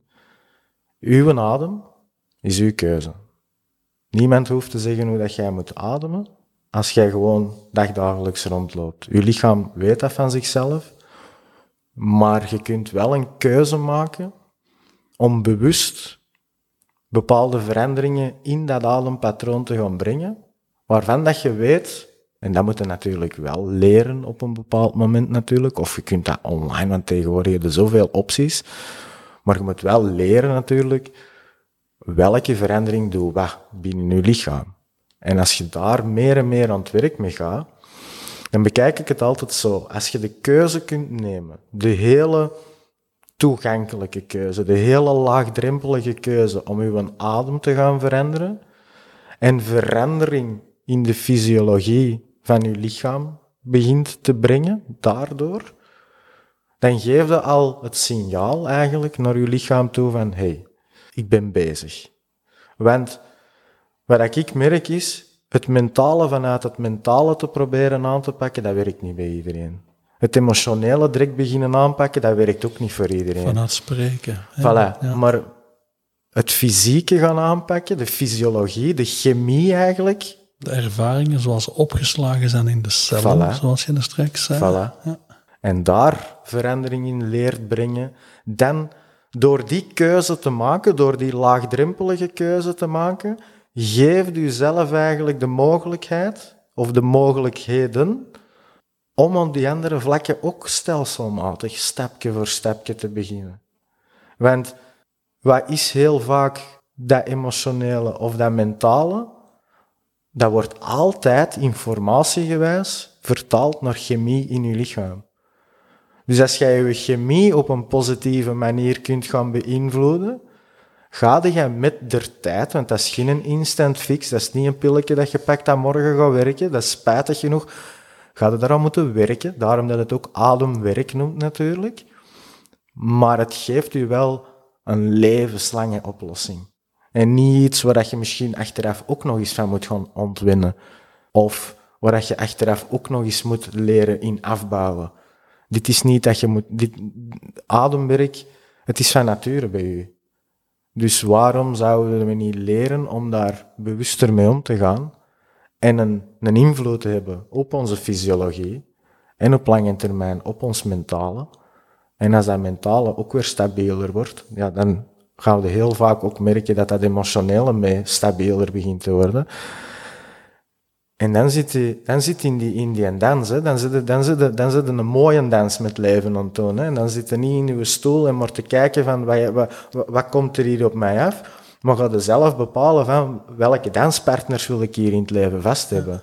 Uw adem is uw keuze. Niemand hoeft te zeggen hoe dat jij moet ademen, als jij gewoon dagdagelijks rondloopt. Uw lichaam weet dat van zichzelf, maar je kunt wel een keuze maken om bewust bepaalde veranderingen in dat adempatroon te gaan brengen, waarvan dat je weet, en dat moet je natuurlijk wel leren op een bepaald moment natuurlijk, of je kunt dat online, want tegenwoordig heb je zoveel opties, maar je moet wel leren natuurlijk welke verandering doe wat binnen je lichaam. En als je daar meer en meer aan het werk mee gaat, dan bekijk ik het altijd zo. Als je de keuze kunt nemen, de hele toegankelijke keuze, de hele laagdrempelige keuze om je adem te gaan veranderen en verandering in de fysiologie van je lichaam begint te brengen, daardoor, dan geef je al het signaal eigenlijk naar je lichaam toe van hey, ik ben bezig. Want wat ik merk is, het mentale vanuit het mentale te proberen aan te pakken, dat werkt niet bij iedereen. Het emotionele direct beginnen aanpakken, dat werkt ook niet voor iedereen. Vanuit spreken. Voilà. Ja. Maar het fysieke gaan aanpakken, de fysiologie, de chemie eigenlijk. De ervaringen zoals ze opgeslagen zijn in de cellen, voilà. Zoals je er straks zei. Voilà. Ja. En daar verandering in leert brengen. Dan, door die keuze te maken, door die laagdrempelige keuze te maken, geeft u zelf eigenlijk de mogelijkheid, of de mogelijkheden, om op die andere vlakken ook stelselmatig, stapje voor stapje te beginnen. Want wat is heel vaak dat emotionele of dat mentale? Dat wordt altijd informatiegewijs vertaald naar chemie in je lichaam. Dus als jij je chemie op een positieve manier kunt gaan beïnvloeden, ga je met der tijd, want dat is geen instant fix, dat is niet een pilletje dat je pakt dat morgen gaat werken, dat is spijtig genoeg, ga je daaraan moeten werken, daarom dat het ook ademwerk noemt natuurlijk. Maar het geeft u wel een levenslange oplossing. En niet iets waar je misschien achteraf ook nog eens van moet gaan ontwinnen. Of waar je achteraf ook nog eens moet leren in afbouwen. Dit is niet dat je moet... Dit, ademwerk, het is van nature bij u. Dus waarom zouden we niet leren om daar bewuster mee om te gaan en een, een invloed te hebben op onze fysiologie en op lange termijn op ons mentale. En als dat mentale ook weer stabieler wordt, ja, dan gaan we heel vaak ook merken dat dat emotionele mee stabieler begint te worden. En dan zit je dan zit in die, in die dans, hè. Dan zit je dan zit je, dan zit je een mooie dans met leven aan het doen. Hè. En dan zit je niet in je stoel en maar te kijken van wat, wat, wat, wat komt er hier op mij af. Maar ga je zelf bepalen van welke danspartners wil ik hier in het leven vast hebben.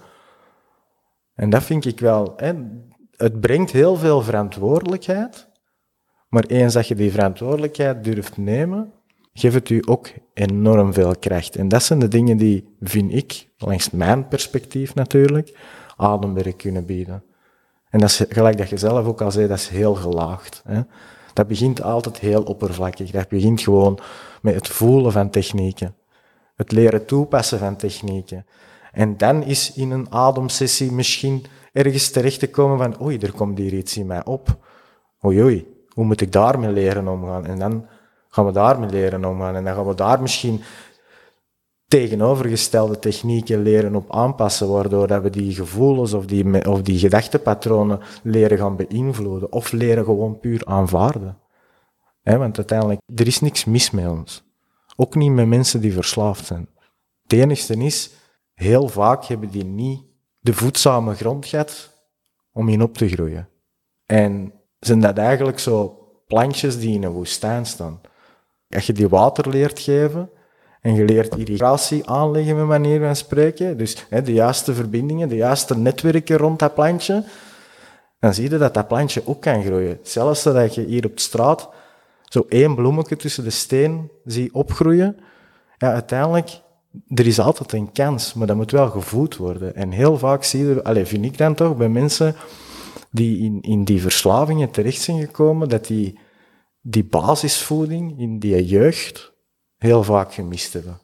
En dat vind ik wel... Hè, het brengt heel veel verantwoordelijkheid, maar eens dat je die verantwoordelijkheid durft nemen, geeft het u ook enorm veel kracht. En dat zijn de dingen die, vind ik, langs mijn perspectief natuurlijk, ademwerk kunnen bieden. En dat is, gelijk dat je zelf ook al zei, dat is heel gelaagd. Hè. Dat begint altijd heel oppervlakkig. Dat begint gewoon met het voelen van technieken. Het leren toepassen van technieken. En dan is in een ademsessie misschien ergens terecht te komen van oei, er komt hier iets in mij op. Oei, oei, hoe moet ik daarmee leren omgaan? En dan gaan we daarmee leren omgaan. En dan gaan we daar misschien tegenovergestelde technieken leren op aanpassen, waardoor dat we die gevoelens of die, of die gedachtepatronen leren gaan beïnvloeden. Of leren gewoon puur aanvaarden. He, want uiteindelijk, er is niks mis met ons. Ook niet met mensen die verslaafd zijn. Het enigste is, heel vaak hebben die niet de voedzame grond gehad om in op te groeien. En zijn dat eigenlijk zo plantjes die in een woestijn staan. Als je die water leert geven en je leert irrigatie aanleggen met manier van spreken, dus hè, de juiste verbindingen, de juiste netwerken rond dat plantje, dan zie je dat dat plantje ook kan groeien. Zelfs dat je hier op de straat zo één bloemetje tussen de steen ziet opgroeien, ja, uiteindelijk, er is altijd een kans, maar dat moet wel gevoed worden. En heel vaak zie je, allez, vind ik dan toch, bij mensen die in, in die verslavingen terecht zijn gekomen, dat die, die basisvoeding in die jeugd heel vaak gemist hebben.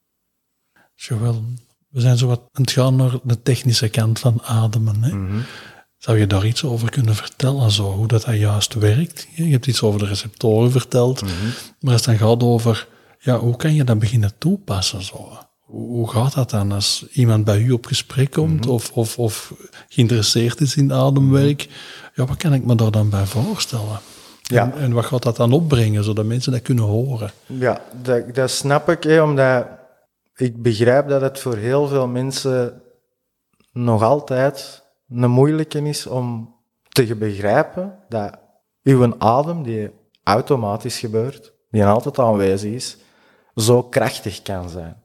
Joël, we zijn zo wat aan het gaan naar de technische kant van ademen. Hè? Mm-hmm. Zou je daar iets over kunnen vertellen, zo, hoe dat, dat juist werkt? Je hebt iets over de receptoren verteld, mm-hmm. maar als het dan gaat over, ja, hoe kan je dat beginnen toepassen? Zo? Hoe gaat dat dan als iemand bij u op gesprek komt mm-hmm. of, of, of geïnteresseerd is in ademwerk? Ja, wat kan ik me daar dan bij voorstellen? Ja. En, en wat gaat dat dan opbrengen, zodat mensen dat kunnen horen? Ja, dat, dat snap ik, hè, omdat ik begrijp dat het voor heel veel mensen nog altijd een moeilijke is om te begrijpen dat uw adem, die automatisch gebeurt, die altijd aanwezig is, zo krachtig kan zijn.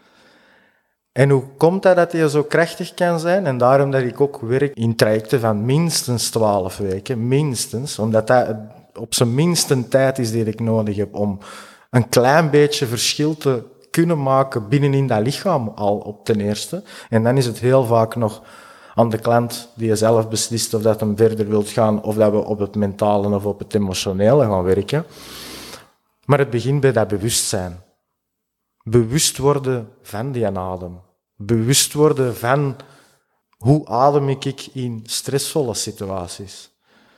En hoe komt dat dat die zo krachtig kan zijn? En daarom dat ik ook werk in trajecten van minstens twaalf weken, minstens, omdat dat op zijn minst een tijd is die ik nodig heb om een klein beetje verschil te kunnen maken binnenin dat lichaam al op ten eerste. En dan is het heel vaak nog aan de klant die je zelf beslist of dat hem verder wilt gaan of dat we op het mentale of op het emotionele gaan werken. Maar het begint bij dat bewustzijn. Bewust worden van die adem. Bewust worden van hoe adem ik in stressvolle situaties.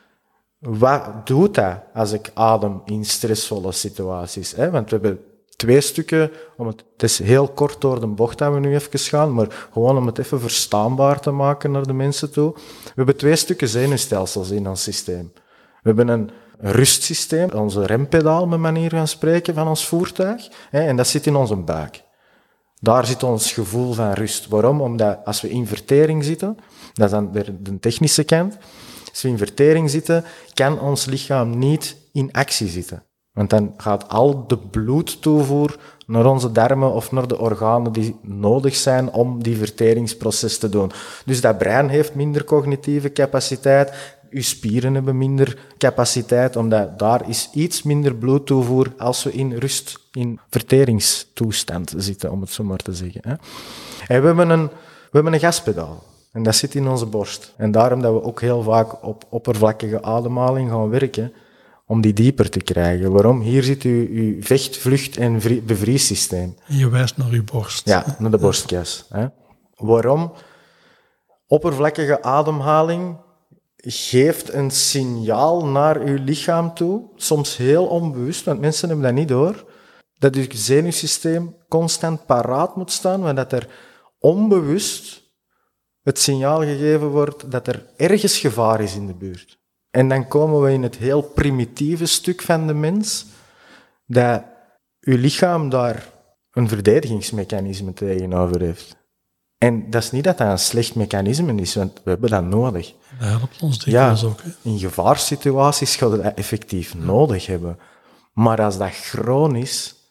Wat doet dat als ik adem in stressvolle situaties? Hè? Want we hebben twee stukken, om het, het is heel kort door de bocht dat we nu even gaan, maar gewoon om het even verstaanbaar te maken naar de mensen toe. We hebben twee stukken zenuwstelsels in ons systeem. We hebben een rustsysteem, onze rempedaal met manier van spreken van ons voertuig, hè, en dat zit in onze buik. Daar zit ons gevoel van rust. Waarom? Omdat als we in vertering zitten, dat is dan de technische kant, als we in vertering zitten, kan ons lichaam niet in actie zitten. Want dan gaat al de bloedtoevoer naar onze darmen of naar de organen die nodig zijn om die verteringsproces te doen. Dus dat brein heeft minder cognitieve capaciteit, uw spieren hebben minder capaciteit, omdat daar is iets minder bloedtoevoer als we in rust, in verteringstoestand zitten, om het zo maar te zeggen. En we hebben een, we hebben een gaspedaal. En dat zit in onze borst. En daarom dat we ook heel vaak op oppervlakkige ademhaling gaan werken, om die dieper te krijgen. Waarom? Hier zit uw, uw vecht-, vlucht- en vrie- bevriessysteem. En je wijst naar uw borst. Ja, naar de borstkas. Hè. Waarom? Oppervlakkige ademhaling geeft een signaal naar uw lichaam toe, soms heel onbewust, want mensen hebben dat niet door, dat uw zenuwsysteem constant paraat moet staan, want dat er onbewust het signaal gegeven wordt dat er ergens gevaar is in de buurt. En dan komen we in het heel primitieve stuk van de mens, dat uw lichaam daar een verdedigingsmechanisme tegenover heeft. En dat is niet dat dat een slecht mechanisme is, want we hebben dat nodig. Dat helpt ons dikwijls ja, ook. Hè? In gevaarsituaties gaan we dat effectief ja. nodig hebben. Maar als dat chronisch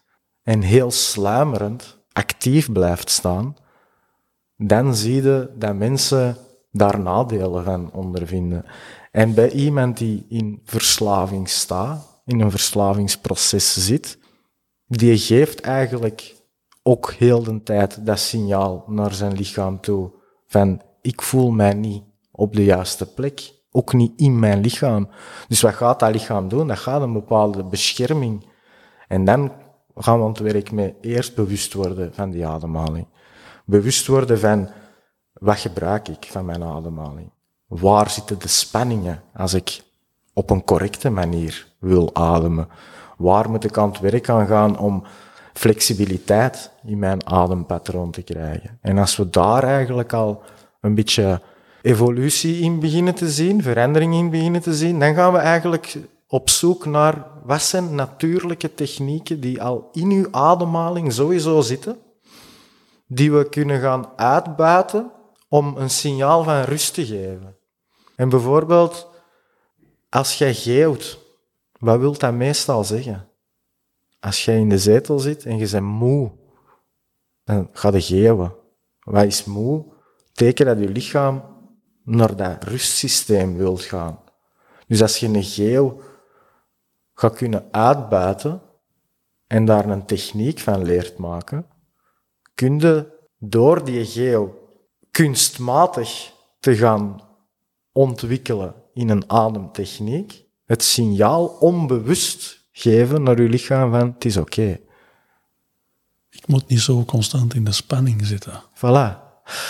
en heel sluimerend actief blijft staan, dan zie je dat mensen daar nadelen van ondervinden. En bij iemand die in verslaving staat, in een verslavingsproces zit, die geeft eigenlijk ook heel de tijd dat signaal naar zijn lichaam toe van ik voel mij niet op de juiste plek, ook niet in mijn lichaam. Dus wat gaat dat lichaam doen? Dat gaat een bepaalde bescherming. En dan gaan we aan het werk met eerst bewust worden van die ademhaling. Bewust worden van wat gebruik ik van mijn ademhaling? Waar zitten de spanningen als ik op een correcte manier wil ademen? Waar moet ik aan het werk aan gaan om flexibiliteit in mijn adempatroon te krijgen? En als we daar eigenlijk al een beetje evolutie in beginnen te zien, verandering in beginnen te zien, dan gaan we eigenlijk op zoek naar wat zijn natuurlijke technieken die al in uw ademhaling sowieso zitten, die we kunnen gaan uitbuiten om een signaal van rust te geven. En bijvoorbeeld, als jij geeuwt, wat wil dat meestal zeggen? Als jij in de zetel zit en je bent moe, dan ga je geeuwen. Wat is moe? Teken dat je lichaam naar dat rustsysteem wilt gaan. Dus als je een geeuw gaat kunnen uitbuiten en daar een techniek van leert maken, kun je door die geeuw kunstmatig te gaan ontwikkelen in een ademtechniek, het signaal onbewust geven naar je lichaam van het is oké. Okay. Ik moet niet zo constant in de spanning zitten. Voilà.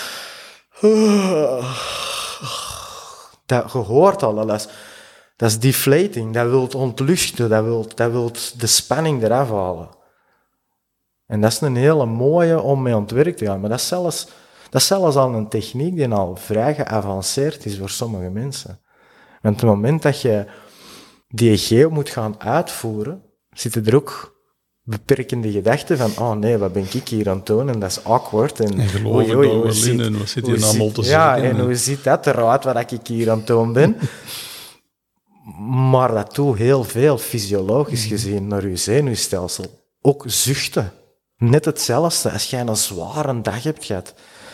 Dat, je hoort al, dat is, dat is deflating, dat wil ontluchten, dat wil, dat wil de spanning eraf halen. En dat is een hele mooie om mee aan het werk te gaan. Maar dat is zelfs, dat is zelfs al een techniek die al vrij geavanceerd is voor sommige mensen. Want op het moment dat je die geeuw moet gaan uitvoeren, zitten er ook beperkende gedachten van, oh nee, wat ben ik hier aan het doen? En dat is awkward. En, en geloof ik dat wel in en wat zit hier allemaal te zeggen? Ja, en, en hoe ziet dat eruit wat ik hier aan het doen ben? Maar dat doet heel veel, fysiologisch gezien, naar je zenuwstelsel. Ook zuchten. Net hetzelfde. Als jij een zware dag hebt gehad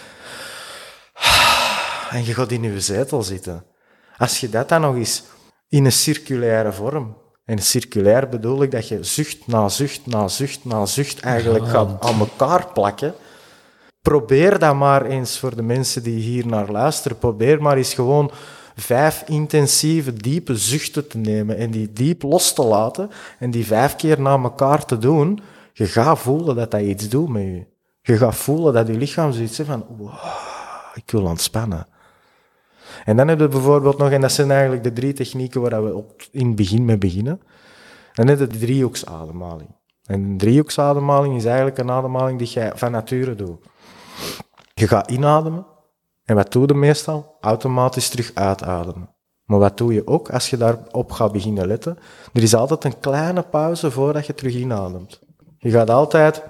en je gaat in je zetel zitten. Als je dat dan nog eens in een circulaire vorm, en circulair bedoel ik dat je zucht na zucht na zucht na zucht eigenlijk ja. gaat aan elkaar plakken. Probeer dat maar eens voor de mensen die hier naar luisteren. Probeer maar eens gewoon vijf intensieve, diepe zuchten te nemen en die diep los te laten en die vijf keer na elkaar te doen. Je gaat voelen dat dat iets doet met je. Je gaat voelen dat je lichaam zoiets zegt van wow, ik wil ontspannen. En dan heb je bijvoorbeeld nog, en dat zijn eigenlijk de drie technieken waar we op in het begin mee beginnen, dan heb je de driehoeksademhaling. En een driehoeksademhaling is eigenlijk een ademhaling die je van nature doet. Je gaat inademen, en wat doe je meestal? Automatisch terug uitademen. Maar wat doe je ook als je daarop gaat beginnen letten? Er is altijd een kleine pauze voordat je terug inademt. Je gaat altijd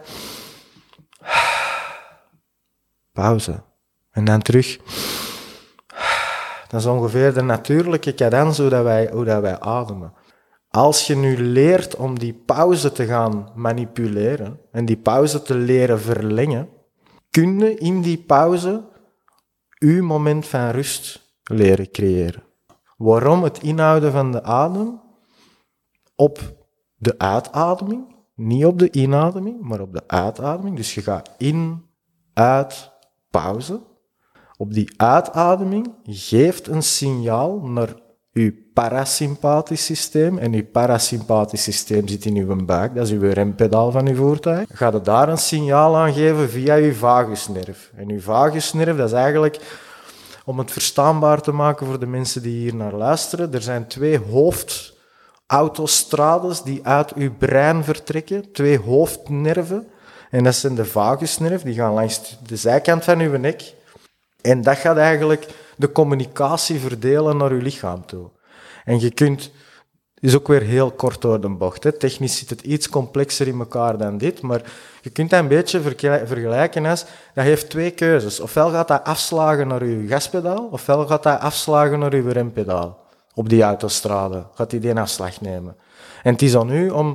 pauze. En dan terug. Dat is ongeveer de natuurlijke cadans hoe, dat wij, hoe dat wij ademen. Als je nu leert om die pauze te gaan manipuleren en die pauze te leren verlengen, kun je in die pauze je moment van rust leren creëren. Waarom het inhouden van de adem? Op de uitademing, niet op de inademing, maar op de uitademing. Dus je gaat in, uit, pauze. Op die uitademing geeft een signaal naar je parasympathisch systeem. En je parasympathisch systeem zit in je buik, dat is je rempedaal van je voertuig. Ga je daar een signaal aan geven via je vagusnerf. En je vagusnerf, dat is eigenlijk, om het verstaanbaar te maken voor de mensen die hier naar luisteren, er zijn twee hoofdautostrades die uit je brein vertrekken, twee hoofdnerven. En dat zijn de vagusnerf, die gaan langs de zijkant van je nek. En dat gaat eigenlijk de communicatie verdelen naar je lichaam toe. En je kunt, is ook weer heel kort door de bocht. Hè. Technisch zit het iets complexer in elkaar dan dit, maar je kunt dat een beetje vergelijken als, dat heeft twee keuzes. Ofwel gaat dat afslagen naar je gaspedaal, ofwel gaat dat afslagen naar je rempedaal. Op die autostrade gaat die die afslag nemen. En het is aan u om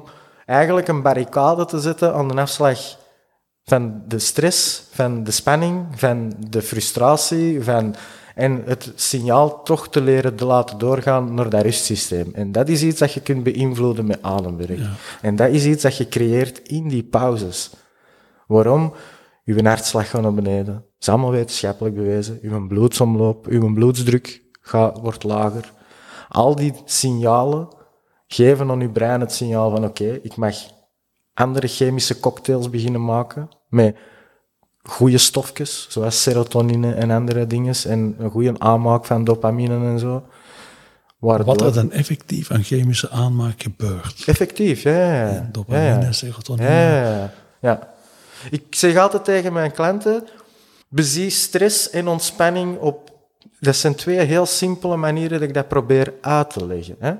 eigenlijk een barricade te zetten aan de afslag van de stress, van de spanning, van de frustratie, van... en het signaal toch te leren te laten doorgaan naar dat rustsysteem. En dat is iets dat je kunt beïnvloeden met ademwerk. Ja. En dat is iets dat je creëert in die pauzes. Waarom? Uw hartslag gaat naar beneden. Dat is allemaal wetenschappelijk bewezen. Uw bloedsomloop, uw bloedsdruk gaat, wordt lager. Al die signalen geven aan uw brein het signaal van oké, okay, ik mag andere chemische cocktails beginnen maken met goede stofjes, zoals serotonine en andere dingen, en een goede aanmaak van dopamine en zo. Waardoor... Wat er dan effectief aan chemische aanmaak gebeurt. Effectief, ja. ja. Dopamine, ja, ja. serotonine. Ja, ja, ja. Ik zeg altijd tegen mijn klanten, bezie stress en ontspanning op... Dat zijn twee heel simpele manieren dat ik dat probeer uit te leggen. Hè.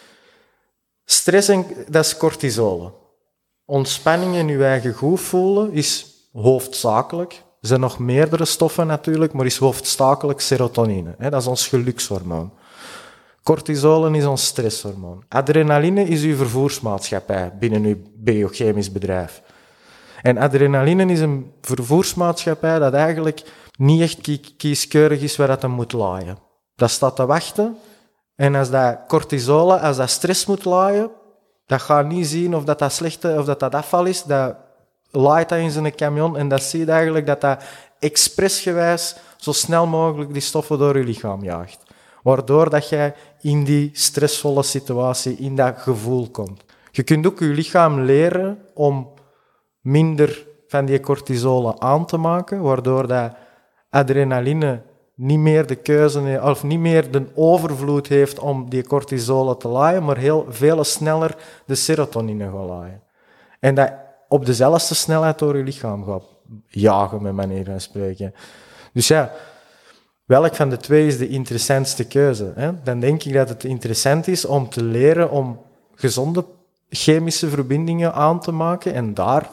Stress, en, dat is cortisol. Ontspanning en je eigen goed voelen is hoofdzakelijk. Er zijn nog meerdere stoffen natuurlijk, maar is hoofdzakelijk serotonine. Hè. Dat is ons gelukshormoon. Cortisol is ons stresshormoon. Adrenaline is uw vervoersmaatschappij binnen uw biochemisch bedrijf. En adrenaline is een vervoersmaatschappij dat eigenlijk niet echt kieskeurig is waar dat hem moet laaien. Dat staat te wachten. En als dat cortisol, als dat stress moet laaien, dat gaat niet zien of dat, dat slechte of dat, dat afval is. Dat laait dat in zijn camion en dat ziet eigenlijk dat dat expressgewijs zo snel mogelijk die stoffen door je lichaam jaagt. Waardoor dat jij in die stressvolle situatie, in dat gevoel komt. Je kunt ook je lichaam leren om minder van die cortisol aan te maken, waardoor dat adrenaline niet meer de keuze of niet meer de overvloed heeft om die cortisol te laaien, maar heel veel sneller de serotonine gaat laaien. En dat op dezelfde snelheid door je lichaam gaat jagen, met manier van spreken. Dus ja, welk van de twee is de interessantste keuze? Hè? Dan denk ik dat het interessant is om te leren om gezonde chemische verbindingen aan te maken. En daar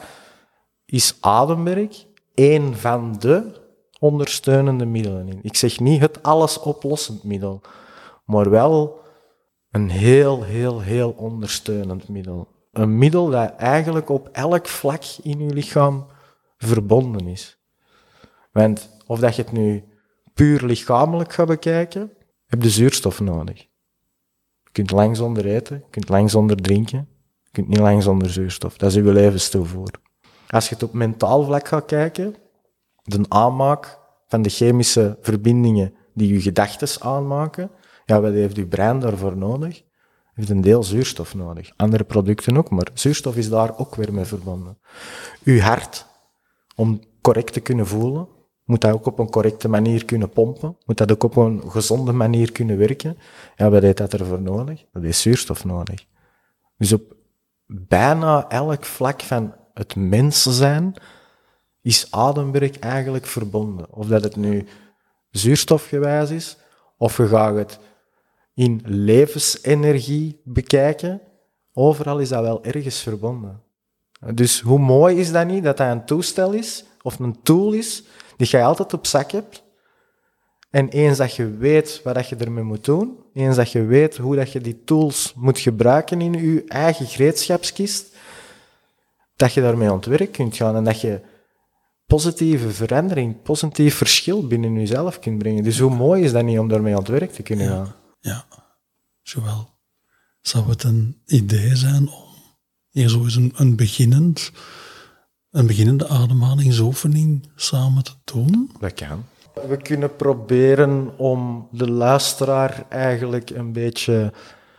is ademwerk één van de ondersteunende middelen in. Ik zeg niet het alles oplossend middel, maar wel een heel, heel, heel ondersteunend middel. Een middel dat eigenlijk op elk vlak in je lichaam verbonden is. Want of dat je het nu puur lichamelijk gaat bekijken, heb je zuurstof nodig. Je kunt lang zonder eten, je kunt lang zonder drinken, je kunt niet lang zonder zuurstof. Dat is je levenstoevoer. Als je het op mentaal vlak gaat kijken, de aanmaak van de chemische verbindingen die je gedachten aanmaken, ja, wat heeft je brein daarvoor nodig? Heeft een deel zuurstof nodig. Andere producten ook, maar zuurstof is daar ook weer mee verbonden. Uw hart, om correct te kunnen voelen, moet dat ook op een correcte manier kunnen pompen, moet dat ook op een gezonde manier kunnen werken. Ja, wat heeft dat ervoor nodig? Dat heeft zuurstof nodig. Dus op bijna elk vlak van het mens zijn is ademwerk eigenlijk verbonden. Of dat het nu zuurstofgewijs is, of je gaat het in levensenergie bekijken, overal is dat wel ergens verbonden. Dus hoe mooi is dat niet, dat dat een toestel is, of een tool is, die je altijd op zak hebt. En eens dat je weet wat je ermee moet doen, eens dat je weet hoe dat je die tools moet gebruiken in je eigen gereedschapskist, dat je daarmee aan het werk kunt gaan en dat je positieve verandering, positief verschil binnen jezelf kunt brengen. Dus hoe mooi is dat niet om daarmee aan het werk te kunnen ja, gaan? Ja, zowel. Zou het een idee zijn om hier zo eens een, een, beginnend, een beginnende ademhalingsoefening samen te doen? Dat kan. We kunnen proberen om de luisteraar eigenlijk een beetje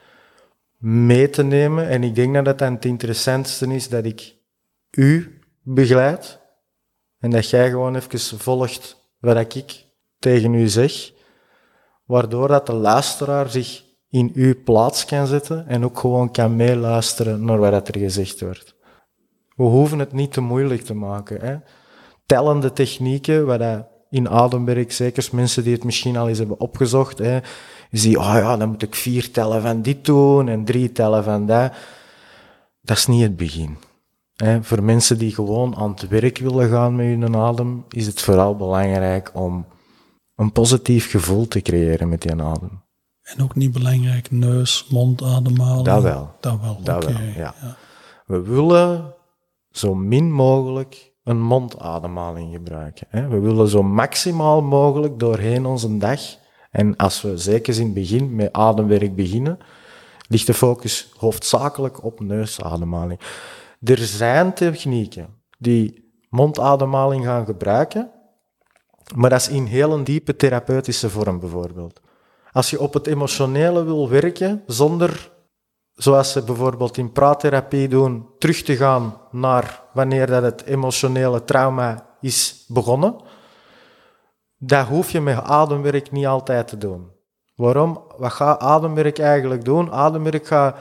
mee te nemen. En ik denk dat het het interessantste is dat ik u begeleid. En dat jij gewoon even volgt wat ik tegen u zeg. Waardoor dat de luisteraar zich in uw plaats kan zetten en ook gewoon kan meeluisteren naar wat er gezegd wordt. We hoeven het niet te moeilijk te maken. Hè. Tellende technieken, wat dat in ademwerk, zeker mensen die het misschien al eens hebben opgezocht, hè, je ziet, oh ja, dan moet ik vier tellen van dit doen en drie tellen van dat. Dat is niet het begin. Hè. Voor mensen die gewoon aan het werk willen gaan met hun adem, is het vooral belangrijk om een positief gevoel te creëren met die adem. En ook niet belangrijk, neus, mond ademhalen? Dat wel. Dat wel, Dat okay. wel, ja. ja. We willen zo min mogelijk een mondademhaling gebruiken. Hè? We willen zo maximaal mogelijk doorheen onze dag, en als we zeker in het begin met ademwerk beginnen, ligt de focus hoofdzakelijk op neusademhaling. Er zijn technieken die mondademhaling gaan gebruiken, maar dat is in heel een diepe therapeutische vorm bijvoorbeeld. Als je op het emotionele wil werken, zonder, zoals ze bijvoorbeeld in praattherapie doen, terug te gaan naar wanneer dat het emotionele trauma is begonnen, dat hoef je met ademwerk niet altijd te doen. Waarom? Wat gaat ademwerk eigenlijk doen? Ademwerk gaat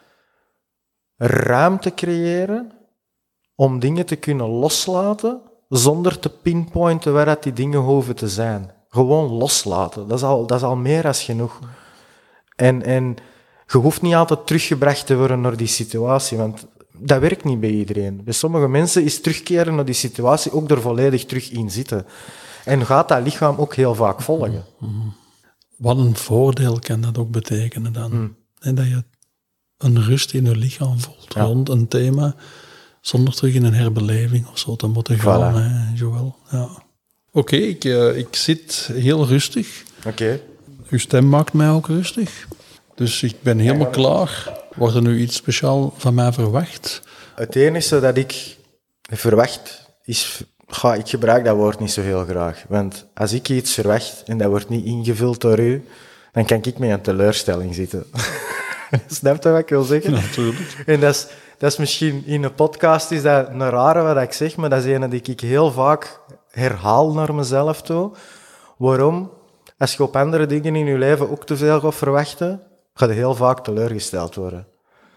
ruimte creëren om dingen te kunnen loslaten, zonder te pinpointen waar dat die dingen hoeven te zijn. Gewoon loslaten. Dat is al, dat is al meer dan genoeg. En, en je hoeft niet altijd teruggebracht te worden naar die situatie, want dat werkt niet bij iedereen. Bij sommige mensen is terugkeren naar die situatie ook er volledig terug in zitten. En gaat dat lichaam ook heel vaak volgen. Mm-hmm. Wat een voordeel kan dat ook betekenen dan. Mm. En dat je een rust in je lichaam voelt ja. rond een thema, zonder terug in een herbeleving of zo te moeten gaan, voilà. hè, Joël. Ja. Oké, okay, ik, uh, ik zit heel rustig. Oké. Okay. Uw stem maakt mij ook rustig. Dus ik ben helemaal ja, klaar. Wordt er nu iets speciaal van mij verwacht? Het enige dat ik verwacht is... Ga, ik gebruik dat woord niet zo heel graag. Want als ik iets verwacht en dat wordt niet ingevuld door u, dan kan ik met een teleurstelling zitten. Snap je wat ik wil zeggen? Natuurlijk. En dat is, dat is misschien in een podcast is dat een rare wat ik zeg, maar dat is een die ik heel vaak herhaal naar mezelf toe. Waarom? Als je op andere dingen in je leven ook te veel gaat verwachten, ga je heel vaak teleurgesteld worden.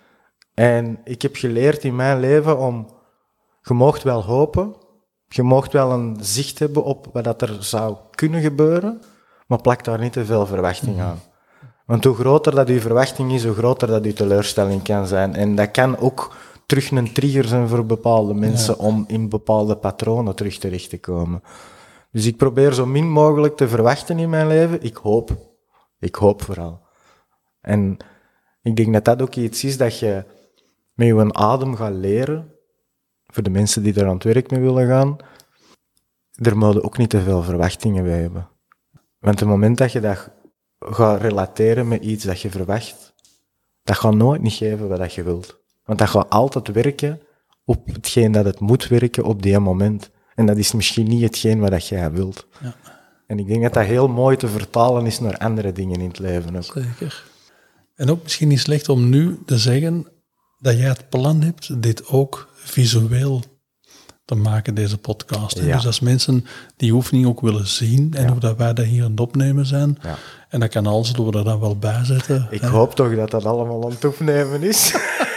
En ik heb geleerd in mijn leven om... Je moogt wel hopen, je moogt wel een zicht hebben op wat er zou kunnen gebeuren, maar plak daar niet te veel verwachting aan. Want hoe groter dat je verwachting is, hoe groter dat je teleurstelling kan zijn. En dat kan ook terug een trigger zijn voor bepaalde mensen ja. om in bepaalde patronen terug terecht te komen. Dus ik probeer zo min mogelijk te verwachten in mijn leven. Ik hoop. Ik hoop vooral. En ik denk dat dat ook iets is dat je met je adem gaat leren. Voor de mensen die er aan het werk mee willen gaan. Er moeten ook niet te veel verwachtingen bij hebben. Want op het moment dat je dat gaat relateren met iets dat je verwacht, dat gaat nooit niet geven wat je wilt. Want dat gaat altijd werken op hetgeen dat het moet werken op die moment. En dat is misschien niet hetgeen wat jij wilt. Ja. En ik denk dat dat heel mooi te vertalen is naar andere dingen in het leven ook. Zeker. En ook misschien niet slecht om nu te zeggen dat jij het plan hebt dit ook visueel te maken, deze podcast. Ja. Dus als mensen die oefening ook willen zien en ja. hoe dat wij dat hier aan het opnemen zijn, ja. en dat kan alles, doen we er dan wel bij zetten. Ik hè? hoop toch dat dat allemaal aan het opnemen is.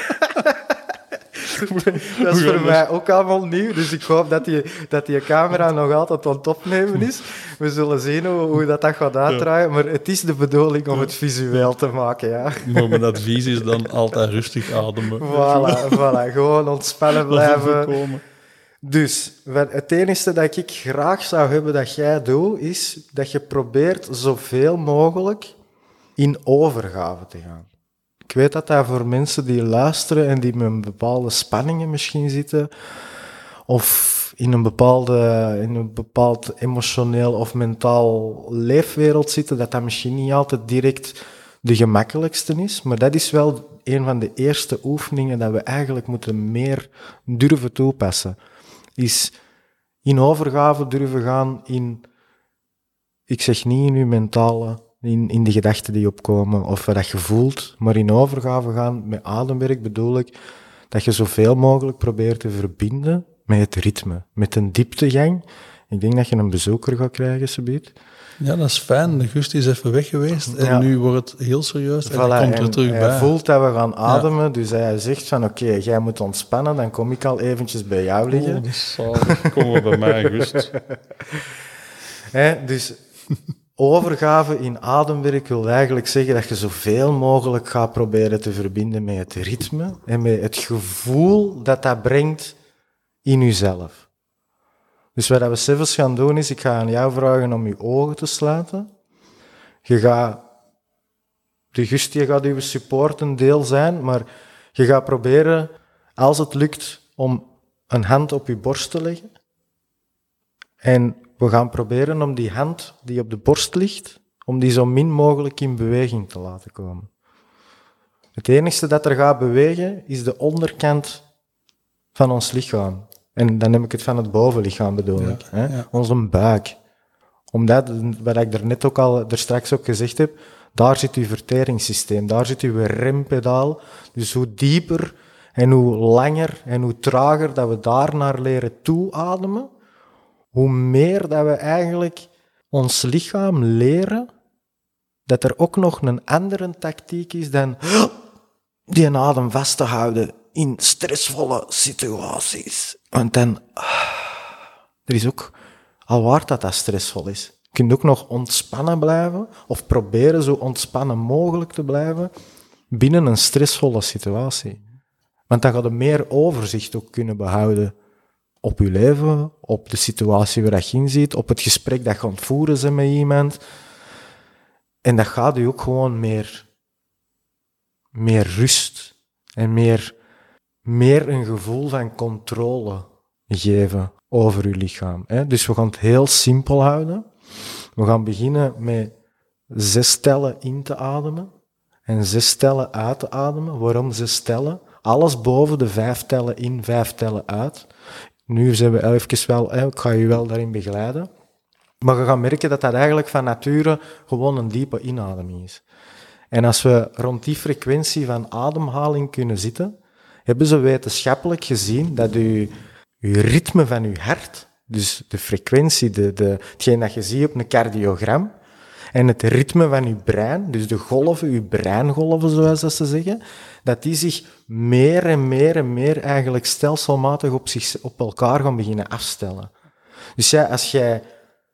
Dat is voor mij ook allemaal nieuw, dus ik hoop dat die, dat die camera nog altijd aan het opnemen is. We zullen zien hoe, hoe dat, dat gaat uitdraaien, maar het is de bedoeling om het visueel te maken, ja. Maar mijn advies is dan altijd rustig ademen. Voilà, voilà, gewoon ontspannen blijven. Dus, het enige dat ik graag zou hebben dat jij doet, is dat je probeert zoveel mogelijk in overgave te gaan. Ik weet dat dat voor mensen die luisteren en die met bepaalde spanningen misschien zitten, of in een, bepaalde, in een bepaald emotioneel of mentaal leefwereld zitten, dat dat misschien niet altijd direct de gemakkelijkste is. Maar dat is wel een van de eerste oefeningen dat we eigenlijk moeten meer durven toepassen. Is in overgave durven gaan in, ik zeg niet in je mentale, in, in de gedachten die opkomen of wat je voelt, maar in overgave gaan met ademwerk bedoel ik dat je zoveel mogelijk probeert te verbinden met het ritme, met een dieptegang. Ik denk dat je een bezoeker gaat krijgen, subiet. Ja, dat is fijn. De gust is even weg geweest en ja. nu wordt het heel serieus en voilà, hij komt er en terug hij bij. Hij voelt dat we gaan ademen, ja. dus hij zegt van oké, okay, jij moet ontspannen, dan kom ik al eventjes bij jou liggen. Oh, dat zal komen bij mij, Gust. He, dus overgave in ademwerk wil eigenlijk zeggen dat je zoveel mogelijk gaat proberen te verbinden met het ritme en met het gevoel dat dat brengt in jezelf. Dus wat we zelfs gaan doen is, ik ga aan jou vragen om je ogen te sluiten. Je gaat, de Gust die gaat je support een deel zijn, maar je gaat proberen als het lukt om een hand op je borst te leggen en we gaan proberen om die hand die op de borst ligt, om die zo min mogelijk in beweging te laten komen. Het enige dat er gaat bewegen is de onderkant van ons lichaam. En dan heb ik het van het bovenlichaam bedoel Ja, ik. Hè? ja. Onze buik. Omdat, wat ik er net ook al, er straks ook gezegd heb, daar zit uw verteringssysteem, daar zit uw rempedaal. Dus hoe dieper en hoe langer en hoe trager dat we daar naar leren toeademen, hoe meer dat we eigenlijk ons lichaam leren dat er ook nog een andere tactiek is dan die een adem vast te houden in stressvolle situaties. Want dan, er is ook, al waar dat dat stressvol is, je kunt ook nog ontspannen blijven of proberen zo ontspannen mogelijk te blijven binnen een stressvolle situatie. Want dan ga je meer overzicht ook kunnen behouden op je leven, op de situatie waar je in zit, op het gesprek dat je aan het voeren bent met iemand. En dat gaat je ook gewoon meer, meer rust en meer, meer een gevoel van controle geven over je lichaam. Hè? Dus we gaan het heel simpel houden. We gaan beginnen met zes tellen in te ademen en zes tellen uit te ademen. Waarom zes tellen? Alles boven de vijf tellen in, vijf tellen uit. Nu zijn we even wel, hè, ik ga je wel daarin begeleiden. Maar je gaat merken dat dat eigenlijk van nature gewoon een diepe inademing is. En als we rond die frequentie van ademhaling kunnen zitten, hebben ze wetenschappelijk gezien dat je, je ritme van je hart, dus de frequentie, de, de, hetgeen dat je ziet op een cardiogram, en het ritme van je brein, dus de golven, je breingolven zoals dat ze zeggen, dat die zich meer en meer en meer eigenlijk stelselmatig op, zich, op elkaar gaan beginnen afstellen. Dus ja, als jij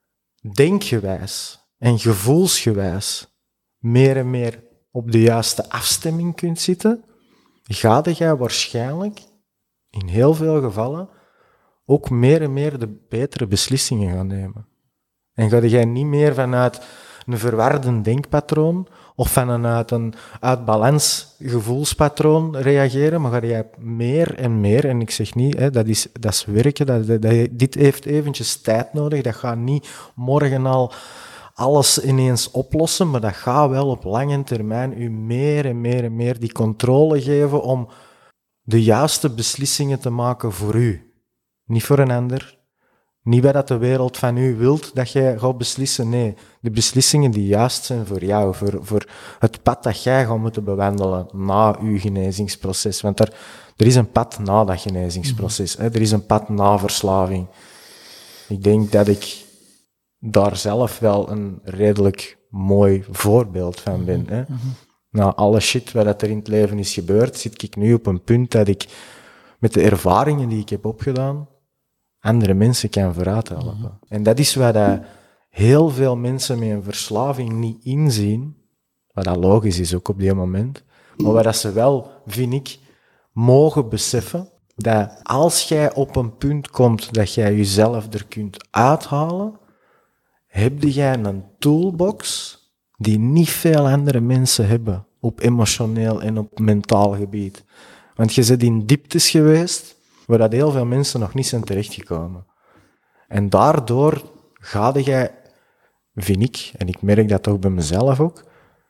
denkgewijs en gevoelsgewijs meer en meer op de juiste afstemming kunt zitten, ga jij waarschijnlijk in heel veel gevallen ook meer en meer de betere beslissingen gaan nemen. En ga jij niet meer vanuit een verwarde denkpatroon of vanuit een uit balans gevoelspatroon reageren, maar ga jij meer en meer, en ik zeg niet, hè, dat, is, dat is werken, dat, dat, dat, dit heeft eventjes tijd nodig, dat gaat niet morgen al alles ineens oplossen, maar dat gaat wel op lange termijn u meer en meer en meer die controle geven om de juiste beslissingen te maken voor u. Niet voor een ander. Niet bij dat de wereld van u wilt dat jij gaat beslissen. Nee, de beslissingen die juist zijn voor jou, voor, voor het pad dat jij gaat moeten bewandelen na uw genezingsproces. Want er, er is een pad na dat genezingsproces. Hè. Er is een pad na verslaving. Ik denk dat ik daar zelf wel een redelijk mooi voorbeeld van ben. Hè. Mm-hmm. Na alle shit wat er in het leven is gebeurd, zit ik nu op een punt dat ik met de ervaringen die ik heb opgedaan, andere mensen kan vooruit helpen. Mm-hmm. En dat is wat dat heel veel mensen met een verslaving niet inzien, wat dat logisch is ook op die moment, maar wat dat ze wel, vind ik, mogen beseffen, dat als jij op een punt komt dat jij jezelf er kunt uithalen, heb jij een toolbox die niet veel andere mensen hebben op emotioneel en op mentaal gebied. Want je bent in dieptes geweest waar dat heel veel mensen nog niet zijn terechtgekomen. En daardoor ga jij, vind ik, en ik merk dat toch bij mezelf ook,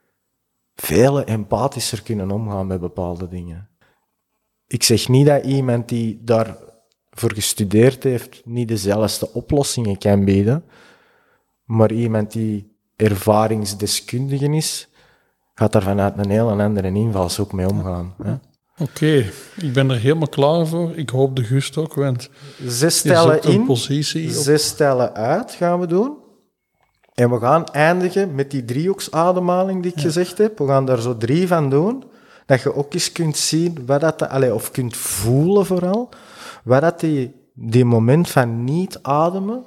veel empathischer kunnen omgaan met bepaalde dingen. Ik zeg niet dat iemand die daarvoor gestudeerd heeft niet dezelfde oplossingen kan bieden, maar iemand die ervaringsdeskundige is, gaat daar vanuit een heel andere invalshoek mee omgaan. Hè? Oké, okay, ik ben er helemaal klaar voor. Ik hoop de Gust ook, want zes tellen in, positie zes tellen uit gaan we doen. En we gaan eindigen met die driehoeksademhaling die ik ja. gezegd heb. We gaan daar zo drie van doen. Dat je ook eens kunt zien, wat dat, allez, of kunt voelen vooral, wat dat die, die moment van niet ademen,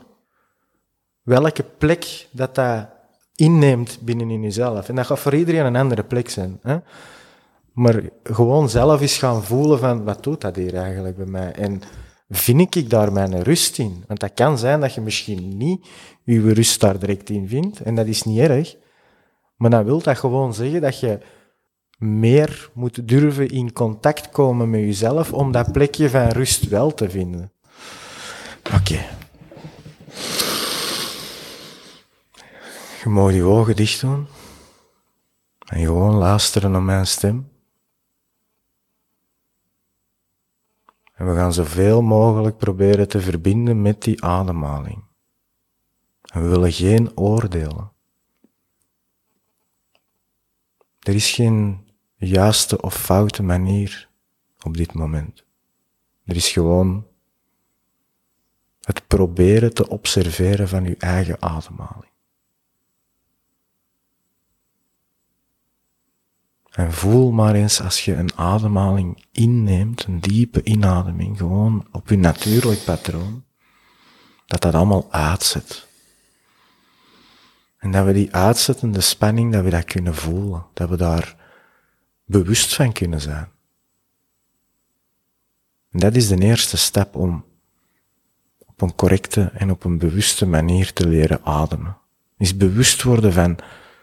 welke plek dat dat inneemt binnenin jezelf. En dat gaat voor iedereen een andere plek zijn. Hè? Maar gewoon zelf eens gaan voelen van, wat doet dat hier eigenlijk bij mij? En vind ik daar mijn rust in? Want dat kan zijn dat je misschien niet je rust daar direct in vindt. En dat is niet erg. Maar dan wil dat gewoon zeggen dat je meer moet durven in contact komen met jezelf om dat plekje van rust wel te vinden. Oké. Okay. Je mag je ogen dicht doen en gewoon luisteren naar mijn stem. En we gaan zoveel mogelijk proberen te verbinden met die ademhaling. En we willen geen oordelen. Er is geen juiste of foute manier op dit moment. Er is gewoon het proberen te observeren van je eigen ademhaling. En voel maar eens als je een ademhaling inneemt, een diepe inademing, gewoon op je natuurlijk patroon, dat dat allemaal uitzet. En dat we die uitzettende spanning, dat we dat kunnen voelen, dat we daar bewust van kunnen zijn. En dat is de eerste stap om op een correcte en op een bewuste manier te leren ademen. Is bewust worden van,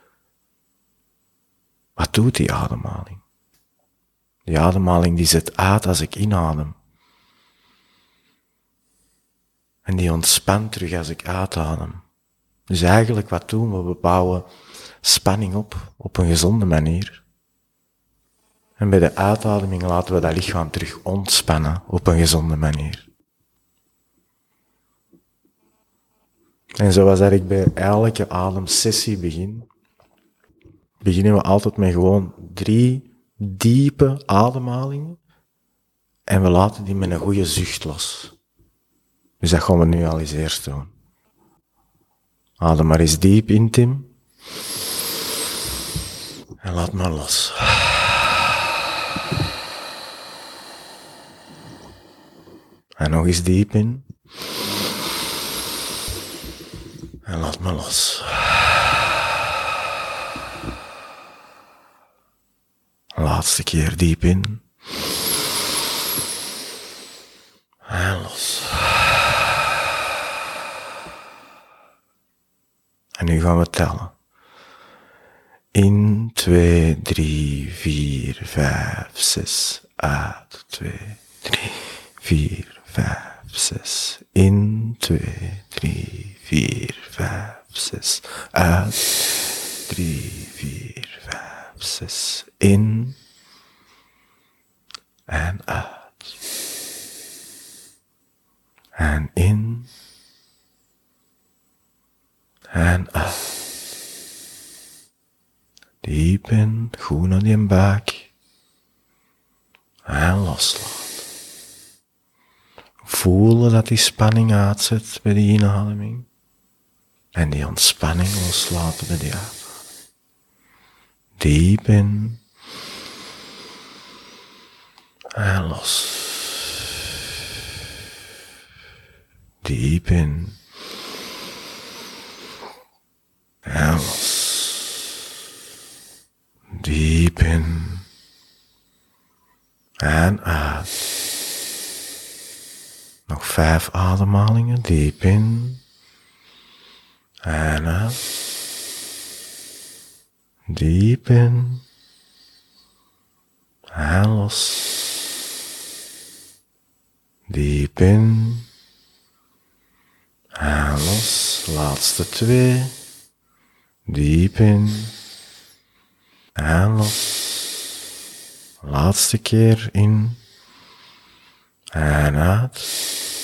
wat doet die ademhaling? Die ademhaling die zet uit als ik inadem. En die ontspant terug als ik uitadem. Dus eigenlijk wat doen we? We bouwen spanning op, op een gezonde manier. En bij de uitademing laten we dat lichaam terug ontspannen op een gezonde manier. En zoals dat ik bij elke ademsessie begin, beginnen we altijd met gewoon drie diepe ademhalingen en we laten die met een goede zucht los. Dus dat gaan we nu al eens eerst doen. Adem maar eens diep in, Tim. En laat maar los. En nog eens diep in. En laat maar los. Laatste keer diep in. En los. En nu gaan we tellen. In, twee, drie, vier, vijf, zes. Uit, twee, drie, vier, vijf, zes. In, twee, drie, vier, vijf, zes. Uit, drie, vier, vijf, zes. In en uit. En in en uit. Diep in, goed naar die buik. En loslaten. Voelen dat die spanning uitzet bij die inademing. En die ontspanning loslaten bij die uitademing. Diep in. En los. Diep in. En los. Diep in. En uit. Nog vijf ademhalingen. Diep in. En uit. Diep in. En los. Diep in. En los. Laatste twee. Diep in. En los. Laatste keer in. En uit.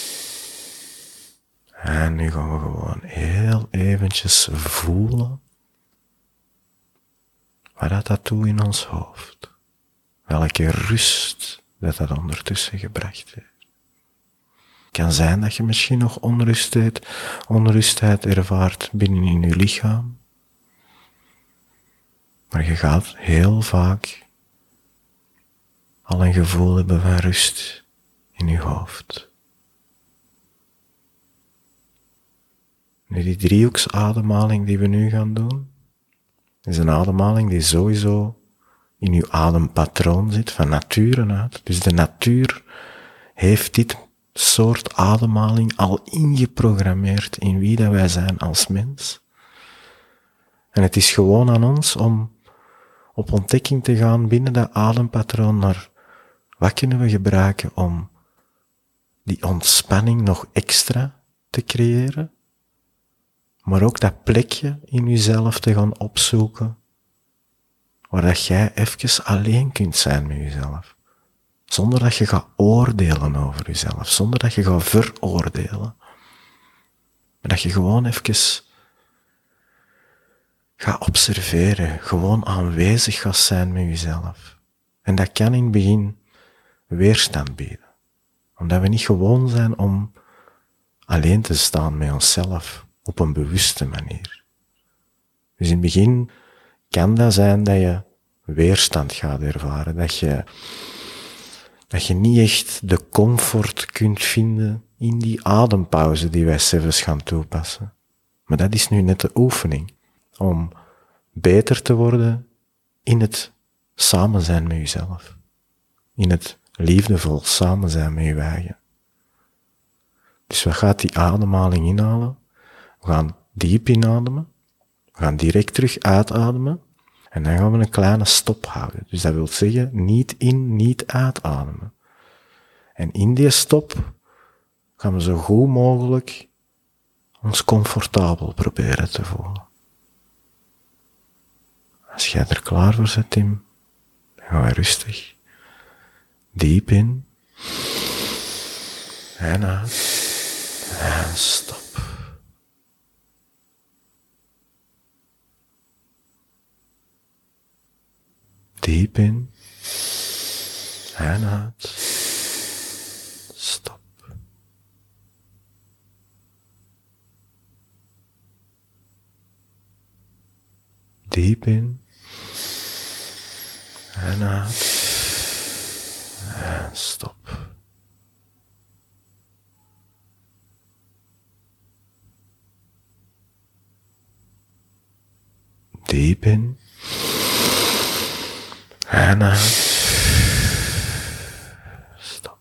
En nu gaan we gewoon heel eventjes voelen wat dat, dat doet in ons hoofd. Welke rust dat dat ondertussen gebracht heeft. Het kan zijn dat je misschien nog onrustheid, onrustheid ervaart binnen in je lichaam. Maar je gaat heel vaak al een gevoel hebben van rust in je hoofd. Nu, die driehoeksademhaling die we nu gaan doen, is een ademhaling die sowieso in uw adempatroon zit, van nature uit. Dus de natuur heeft dit soort ademhaling al ingeprogrammeerd in wie dat wij zijn als mens. En het is gewoon aan ons om, op ontdekking te gaan binnen dat adempatroon naar wat kunnen we gebruiken om die ontspanning nog extra te creëren, maar ook dat plekje in jezelf te gaan opzoeken waar dat jij even alleen kunt zijn met jezelf. Zonder dat je gaat oordelen over jezelf, zonder dat je gaat veroordelen. Maar dat je gewoon even gaat observeren, gewoon aanwezig gaat zijn met jezelf. En dat kan in het begin weerstand bieden. Omdat we niet gewoon zijn om alleen te staan met onszelf op een bewuste manier. Dus in het begin kan dat zijn dat je weerstand gaat ervaren, dat je, dat je niet echt de comfort kunt vinden in die adempauze die wij zelfs gaan toepassen. Maar dat is nu net de oefening, om beter te worden in het samen zijn met jezelf. In het liefdevol samen zijn met je eigen. Dus we gaan die ademhaling inhalen. We gaan diep inademen. We gaan direct terug uitademen. En dan gaan we een kleine stop houden. Dus dat wil zeggen, niet in, niet uitademen. En in die stop gaan we zo goed mogelijk ons comfortabel proberen te voelen. Als jij er klaar voor bent, Tim, dan gaan we rustig diep in en uit en stop. Diep in en uit. Stop. Diep in en uit. En stop. Diep in en uit. Stop.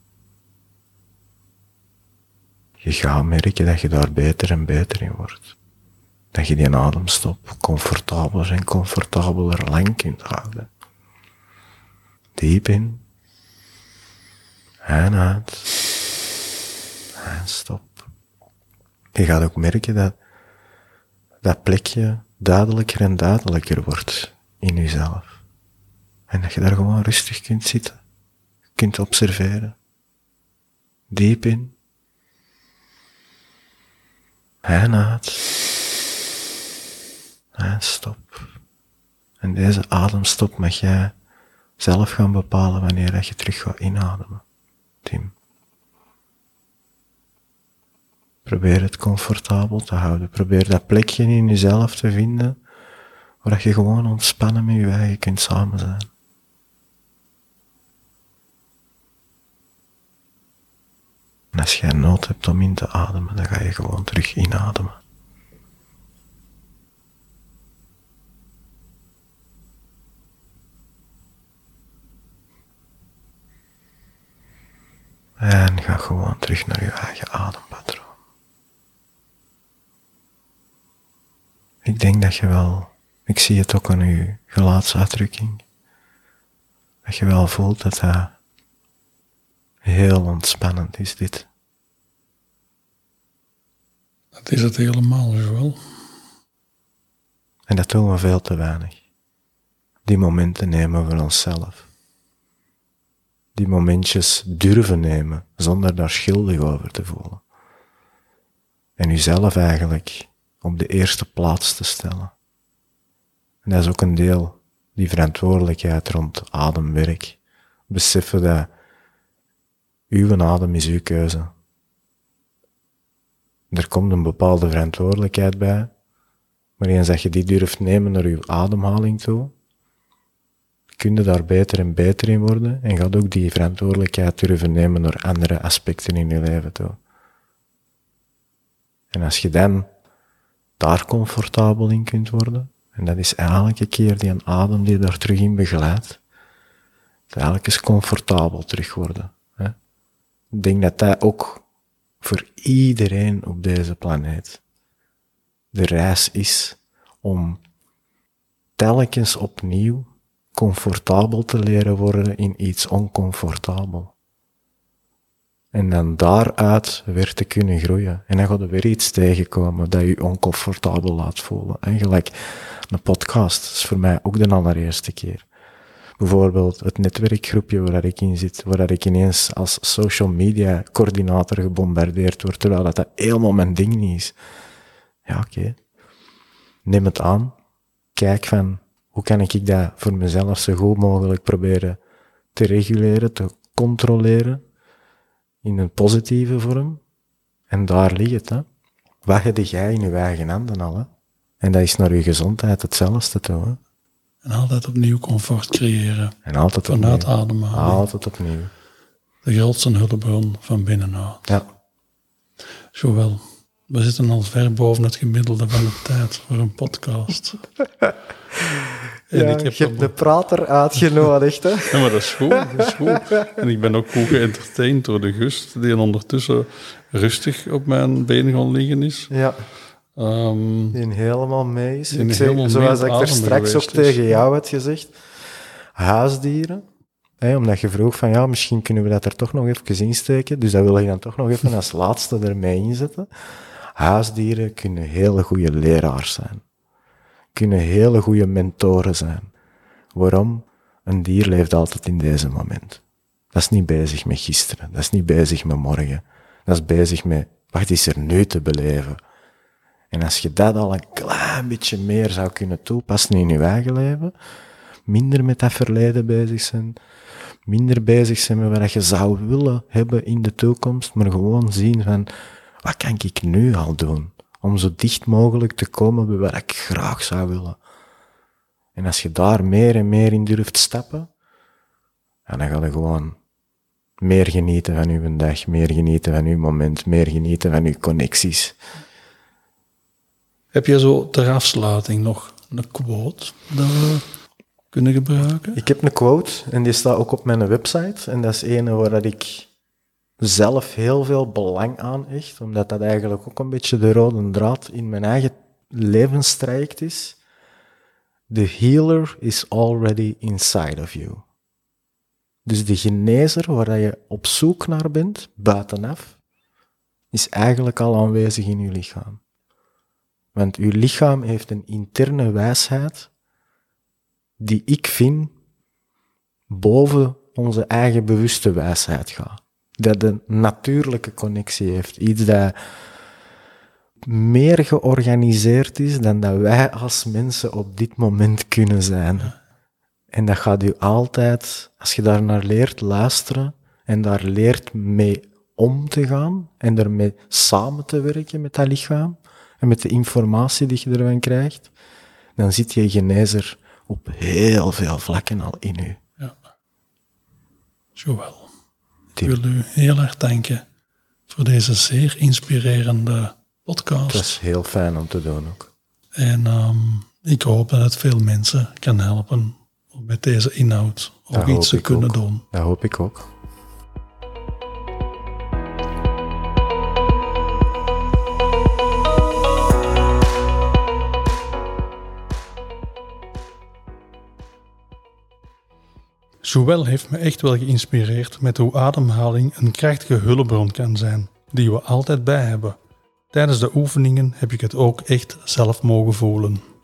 Je gaat merken dat je daar beter en beter in wordt. Dat je die ademstop comfortabeler en comfortabeler lang kunt houden. Diep in. En uit. En stop. Je gaat ook merken dat dat plekje duidelijker en duidelijker wordt in jezelf. En dat je daar gewoon rustig kunt zitten. Kunt observeren. Diep in. En uit. En stop. En deze ademstop mag jij zelf gaan bepalen wanneer dat je terug gaat inademen. Tim. Probeer het comfortabel te houden. Probeer dat plekje in jezelf te vinden waar je gewoon ontspannen met je eigen kunt samen zijn. En als jij nood hebt om in te ademen, dan ga je gewoon terug inademen. En ga gewoon terug naar je eigen adempatroon. Ik denk dat je wel, ik zie het ook aan je gelaatsuitdrukking, dat je wel voelt dat dat heel ontspannend is, dit. Dat is het helemaal, Joël. En dat doen we veel te weinig. Die momenten nemen voor onszelf. Die momentjes durven nemen, zonder daar schuldig over te voelen. En jezelf eigenlijk op de eerste plaats te stellen. En dat is ook een deel, die verantwoordelijkheid rond ademwerk. Beseffen dat uw adem is uw keuze. Er komt een bepaalde verantwoordelijkheid bij, maar eens dat je die durft nemen naar uw ademhaling toe, kun je daar beter en beter in worden en gaat ook die verantwoordelijkheid durven nemen naar andere aspecten in je leven toe. En als je dan daar comfortabel in kunt worden, en dat is elke keer die een adem die daar terug in begeleidt, eigenlijk eens comfortabel terug worden. Hè? Ik denk dat dat ook voor iedereen op deze planeet de reis is om telkens opnieuw comfortabel te leren worden in iets oncomfortabel. En dan daaruit weer te kunnen groeien. En dan gaat er weer iets tegenkomen dat je oncomfortabel laat voelen. En gelijk een podcast is voor mij ook de allereerste keer. Bijvoorbeeld het netwerkgroepje waar ik in zit, waar ik ineens als social media coördinator gebombardeerd word, terwijl dat, dat helemaal mijn ding niet is. Ja, oké. Okay. Neem het aan. Kijk van, hoe kan ik dat voor mezelf zo goed mogelijk proberen te reguleren, te controleren, in een positieve vorm. En daar ligt het, hè. Wat heb jij in je eigen handen al, hè? En dat is naar je gezondheid hetzelfde toe, hè. En altijd opnieuw comfort creëren. En altijd opnieuw. Vanuit ademhaling. Altijd opnieuw. De grootste hulpbron van binnenuit. Ja. Joël, we zitten al ver boven het gemiddelde van de tijd voor een podcast. En ja, ik heb je hebt op... de prater uitgenodigd, hè? Ja, maar dat is goed, dat is goed. En ik ben ook goed geëntertained door de Gust, die ondertussen rustig op mijn benen gaan liggen is. Ja. Um, die helemaal mee is. Die Ik zeg, helemaal zoals mee ik er straks ook is. tegen jou had gezegd, huisdieren, hè, omdat je vroeg van, ja, misschien kunnen we dat er toch nog even insteken, dus dat wil je dan toch nog even als laatste ermee inzetten. Huisdieren kunnen hele goede leraars zijn. Kunnen hele goede mentoren zijn. Waarom? Een dier leeft altijd in deze moment. Dat is niet bezig met gisteren, dat is niet bezig met morgen. Dat is bezig met, wat is er nu te beleven? En als je dat al een klein beetje meer zou kunnen toepassen in je eigen leven, minder met dat verleden bezig zijn, minder bezig zijn met wat je zou willen hebben in de toekomst, maar gewoon zien van, wat kan ik nu al doen? Om zo dicht mogelijk te komen bij wat ik graag zou willen. En als je daar meer en meer in durft stappen, dan ga je gewoon meer genieten van je dag, meer genieten van je moment, meer genieten van je connecties. Heb je zo ter afsluiting nog een quote dat we kunnen gebruiken? Ik heb een quote en die staat ook op mijn website. En dat is een waar ik zelf heel veel belang aan hecht, omdat dat eigenlijk ook een beetje de rode draad in mijn eigen levenstraject is. The healer is already inside of you. Dus de genezer waar je op zoek naar bent, buitenaf, is eigenlijk al aanwezig in je lichaam. Want uw lichaam heeft een interne wijsheid die ik vind boven onze eigen bewuste wijsheid gaat. Dat een natuurlijke connectie heeft. Iets dat meer georganiseerd is dan dat wij als mensen op dit moment kunnen zijn. En dat gaat u altijd, als je daar naar leert luisteren en daar leert mee om te gaan en ermee samen te werken met dat lichaam en met de informatie die je ervan krijgt, dan zit je genezer op heel veel vlakken al in u. Ja. Joël, ik wil u heel erg danken voor deze zeer inspirerende podcast. Dat is heel fijn om te doen ook. En um, ik hoop dat het veel mensen kan helpen om met deze inhoud ook iets te kunnen ook. doen. Dat hoop ik ook. Joël heeft me echt wel geïnspireerd met hoe ademhaling een krachtige hulpbron kan zijn, die we altijd bij hebben. Tijdens de oefeningen heb ik het ook echt zelf mogen voelen.